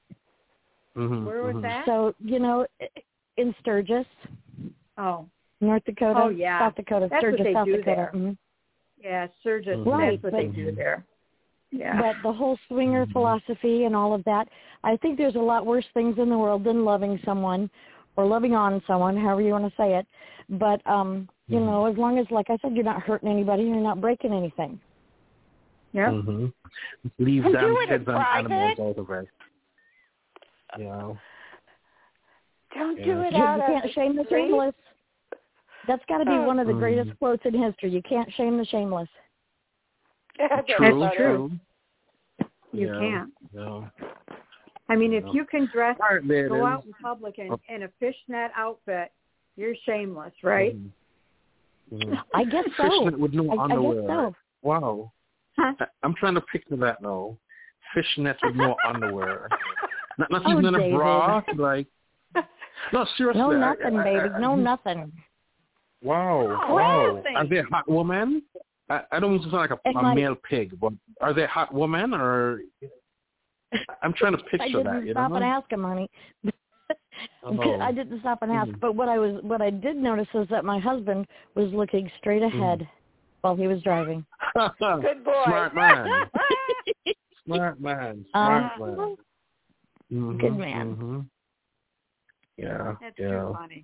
Where was that? So, you know, in Sturgis. Oh. North Dakota. Oh, yeah. South Dakota. That's Sturgis, what they South do Dakota. there. Yeah, Sturgis. Right, that's what they do there. Yeah. But the whole swinger philosophy and all of that, I think there's a lot worse things in the world than loving someone or loving on someone, however you want to say it. But, you know, as long as, like I said, you're not hurting anybody, you're not breaking anything. Yeah. Leave them kids and animals out of it. You know. Don't do it out of You can't shame the shameless. That's got to be one of the greatest quotes in history. You can't shame the shameless. That's true. You can't. No. I mean, if you can go out in public in a fishnet outfit, you're shameless, right? I guess so. Fishnet with no underwear. I guess so. Wow. Huh? I'm trying to picture that now. Fishnet with no underwear. Not even in a David. bra. Like, no, seriously. No nothing, baby. No nothing. Wow. Are they hot women? I don't mean to sound like a male pig, but are they hot women or? I'm trying to picture that. I didn't stop and ask him, honey. I didn't stop and ask, but what I did notice is that my husband was looking straight ahead while he was driving. Good boy. Smart man. Smart man. Good man. Yeah. That's too funny.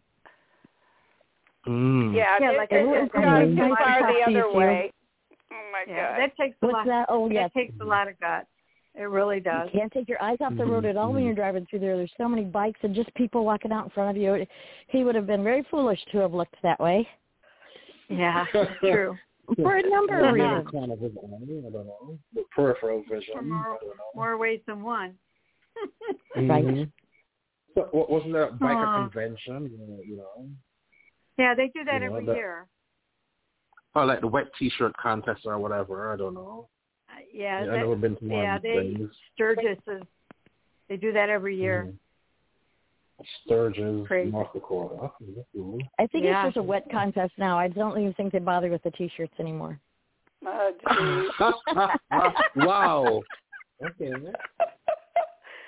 Yeah, like it's going too far the other way. Oh my God. That takes a lot. Oh, yes. That takes a lot of guts. It really does. You can't take your eyes off the road at all when you're driving through there. There's so many bikes and just people walking out in front of you. He would have been very foolish to have looked that way. Yeah, that's true. For a number of reasons. Kind of, I don't know. Peripheral vision. More ways than one. Right. So, wasn't there a biker convention? You know. Yeah, they do that every year. Oh, like the wet T-shirt contest or whatever. I don't know. I've never been to one of these things. Sturgis they do that every year. Sturgis, North Dakota. I think it's just a wet contest now. I don't even think they bother with the T-shirts anymore. Oh, wow. Okay.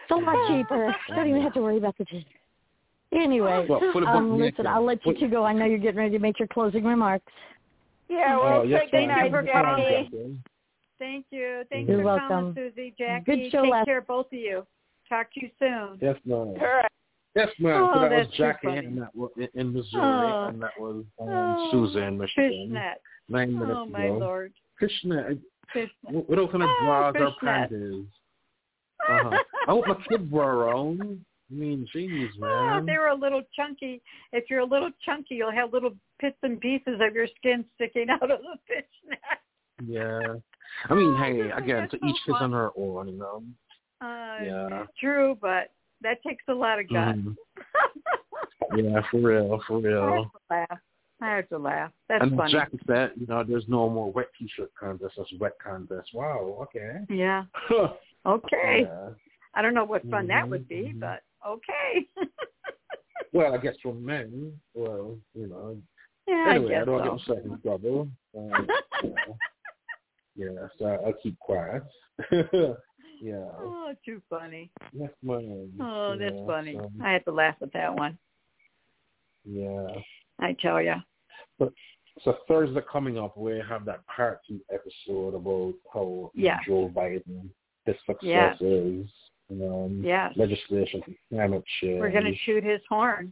It's a lot cheaper. Don't even have to worry about the ticket. Anyway, listen, I'll let you two go. I know you're getting ready to make your closing remarks. Yeah, well, thank you for Jackie. Thank you. Thanks You're for welcome. calling, Susie. Jackie, good show. Take care, both of you. Talk to you soon. Yes, ma'am. All right. Yes, ma'am. Oh, So that was that's Jackie, so and that was in Missouri, and that was Susan in Michigan. Fishnet. 9 minutes Oh, ago. my Lord. Fishnet. We don't kind of bras or panties. I hope my kids were around. I mean, jeez, man. Oh, they were a little chunky. If you're a little chunky, you'll have little bits and pieces of your skin sticking out of the fishnet. Yeah. I mean, hey, again, to each his on her own, you know. Yeah. True, but that takes a lot of guts. Yeah, for real. I have to laugh. That's and funny. Jackie said, there's no more wet T-shirt contest. That's wet contest. Wow, okay. Yeah. Okay. Yeah. I don't know what fun that would be, but okay. Well, I guess for men, Yeah, anyway, I don't guess get myself in trouble. Yeah, so I'll keep quiet. Yeah. Oh, too funny. Yes, ma'am. Oh, that's funny. So, I had to laugh at that one. Yeah. I tell you. So Thursday coming up, we have that part 2 episode about how Joe Biden, his successes, legislation for climate change. We're going to shoot his horn.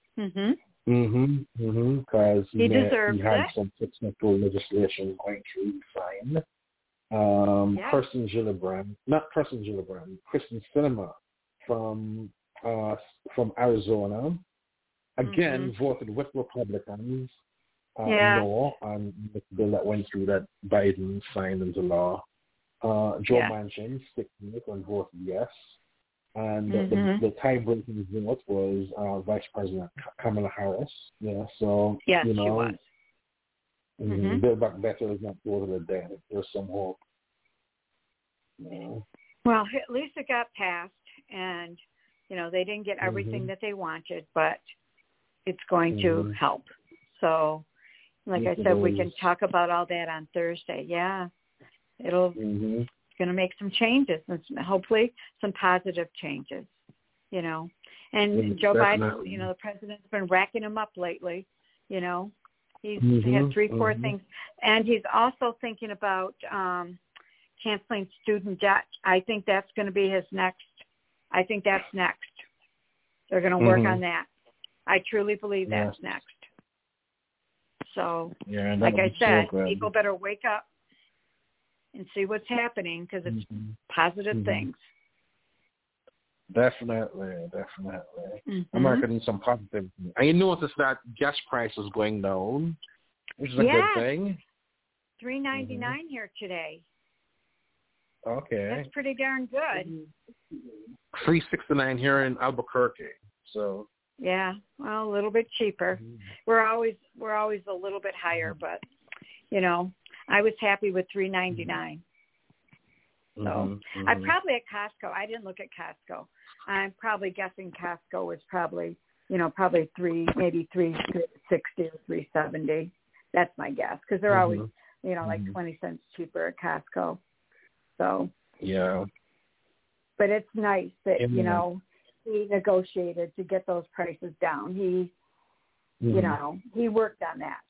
Because he deserves he had it. some successful legislation going through signed. Kristen Sinema from Arizona, again voted with Republicans. No on the bill that went through that Biden signed into law. Joe Manchin stick with it and voted yes. And the tie-breaking vote was Vice President Kamala Harris. Yeah, so yes, she was. Build Back Better is not voted dead. There's some hope. Well, at least it got passed, and they didn't get everything that they wanted, but it's going to help. So, like I said, we can talk about all that on Thursday. Yeah, it's going to make some changes, and hopefully some positive changes. And Joe Biden, the president's been racking them up lately. He's had 3-4 things, and he's also thinking about canceling student debt. I think that's going to be his next. I think that's next. They're going to work on that. I truly believe that's next. So, like I said, people better wake up and see what's happening because it's positive things. Definitely. America needs some positive. And you notice that gas price is going down, which is a good thing. $3.99 here today. Okay. That's pretty darn good. $3.69 here in Albuquerque. So. Yeah, well, a little bit cheaper. We're always a little bit higher, but I was happy with $3.99. So I probably at Costco. I didn't look at Costco. I'm probably guessing Costco was probably maybe $3.60 or $3.70. That's my guess because they're always like 20 cents cheaper at Costco. So yeah, but it's nice that he negotiated to get those prices down. He he worked on that.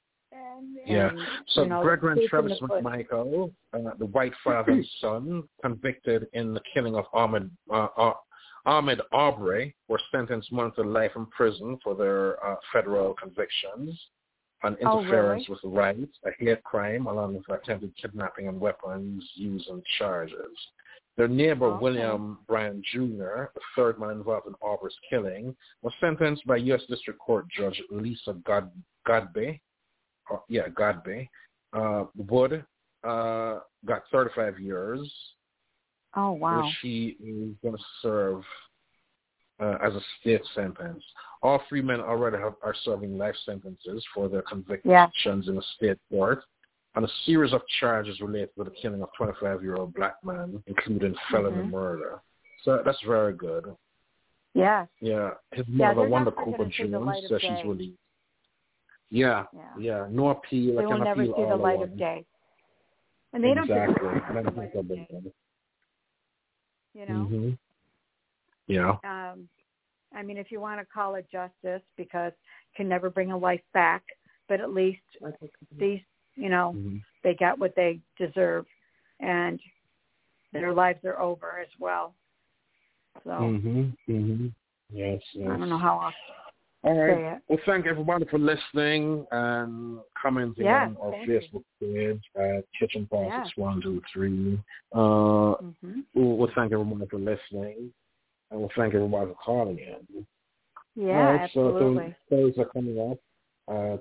So Brethren Travis McMichael, the white father and son, convicted in the killing of Ahmaud Arbery, were sentenced months to life in prison for their federal convictions on interference with rights, a hate crime, along with attempted kidnapping and weapons use and charges. Their neighbor, William Bryan Jr., the third man involved in Arbery's killing, was sentenced by U.S. District Court Judge Lisa Godbey. Wood got 35 years. Oh, wow. Which he is going to serve as a state sentence. All 3 men already are serving life sentences for their convictions in a state court on a series of charges related to the killing of 25-year-old black man, including felony murder. So that's very good. Yeah. Yeah. His mother, Wanda Cooper Jones, says she's released. Yeah. No appeal. They will never see the light of day. And they don't exactly. You know? You know? I mean, if you want to call it justice, because can never bring a life back, but at least these, you know, they got what they deserve, and their lives are over as well. So, Yes. I don't know how else to say it. Well, thank everybody for listening and commenting on our Facebook page at Kitchen Politics 123. We'll thank everybody for listening, and we'll thank everybody for calling in. Yeah, absolutely. So shows are coming up at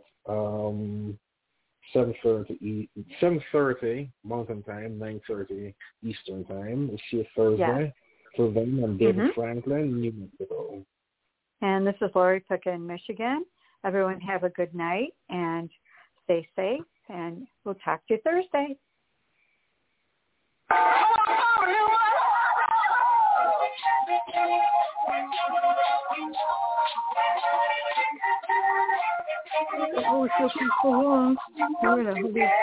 7:30 Mountain Time, 9:30 Eastern Time. It's your Thursday. So then I'm David Franklin, New Mexico. And this is Lori Picca in Michigan. Everyone have a good night and stay safe, and we'll talk to you Thursday. Oh, it's just so long. We're going to hold it.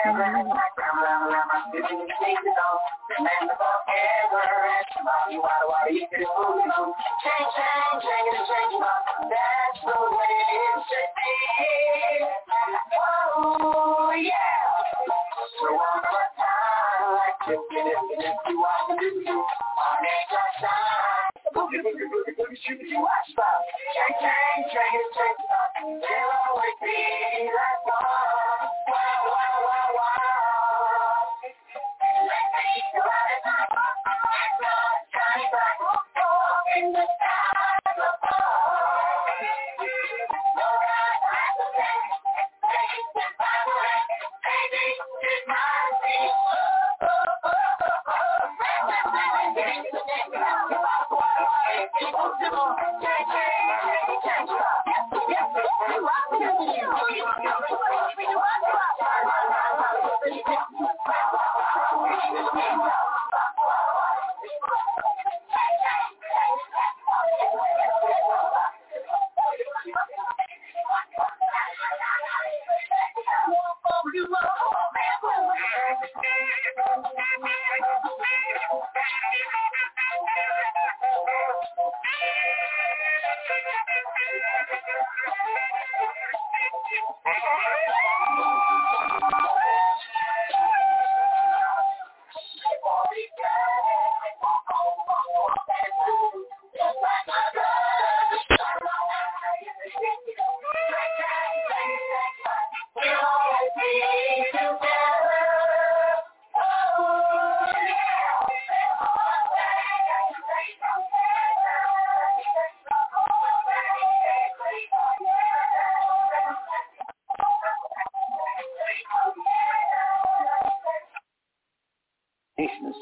Nation's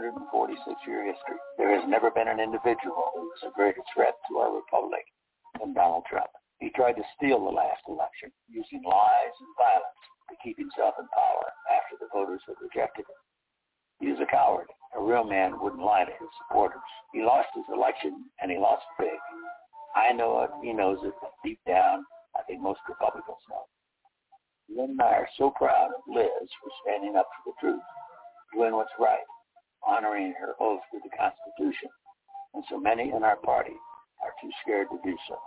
246-year history, there has never been an individual who was a greater threat to our republic than Donald Trump. He tried to steal the last election using lies and violence to keep himself in power after the voters had rejected him. He is a coward. A real man wouldn't lie to his supporters. He lost his election, and he lost big. I know it. He knows it. Deep down, I think most Republicans know. Lynn and I are so proud of Liz for standing up for the truth, doing what's right, honoring her oath to the Constitution, and so many in our party are too scared to do so.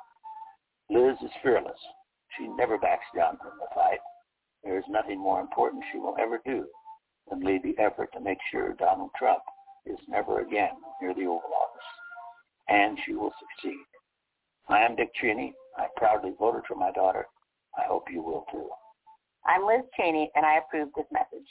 Liz is fearless. She never backs down from the fight. There is nothing more important she will ever do than lead the effort to make sure Donald Trump is never again near the Oval Office. And she will succeed. I am Dick Cheney. I proudly voted for my daughter. I hope you will too. I'm Liz Cheney, and I approve this message.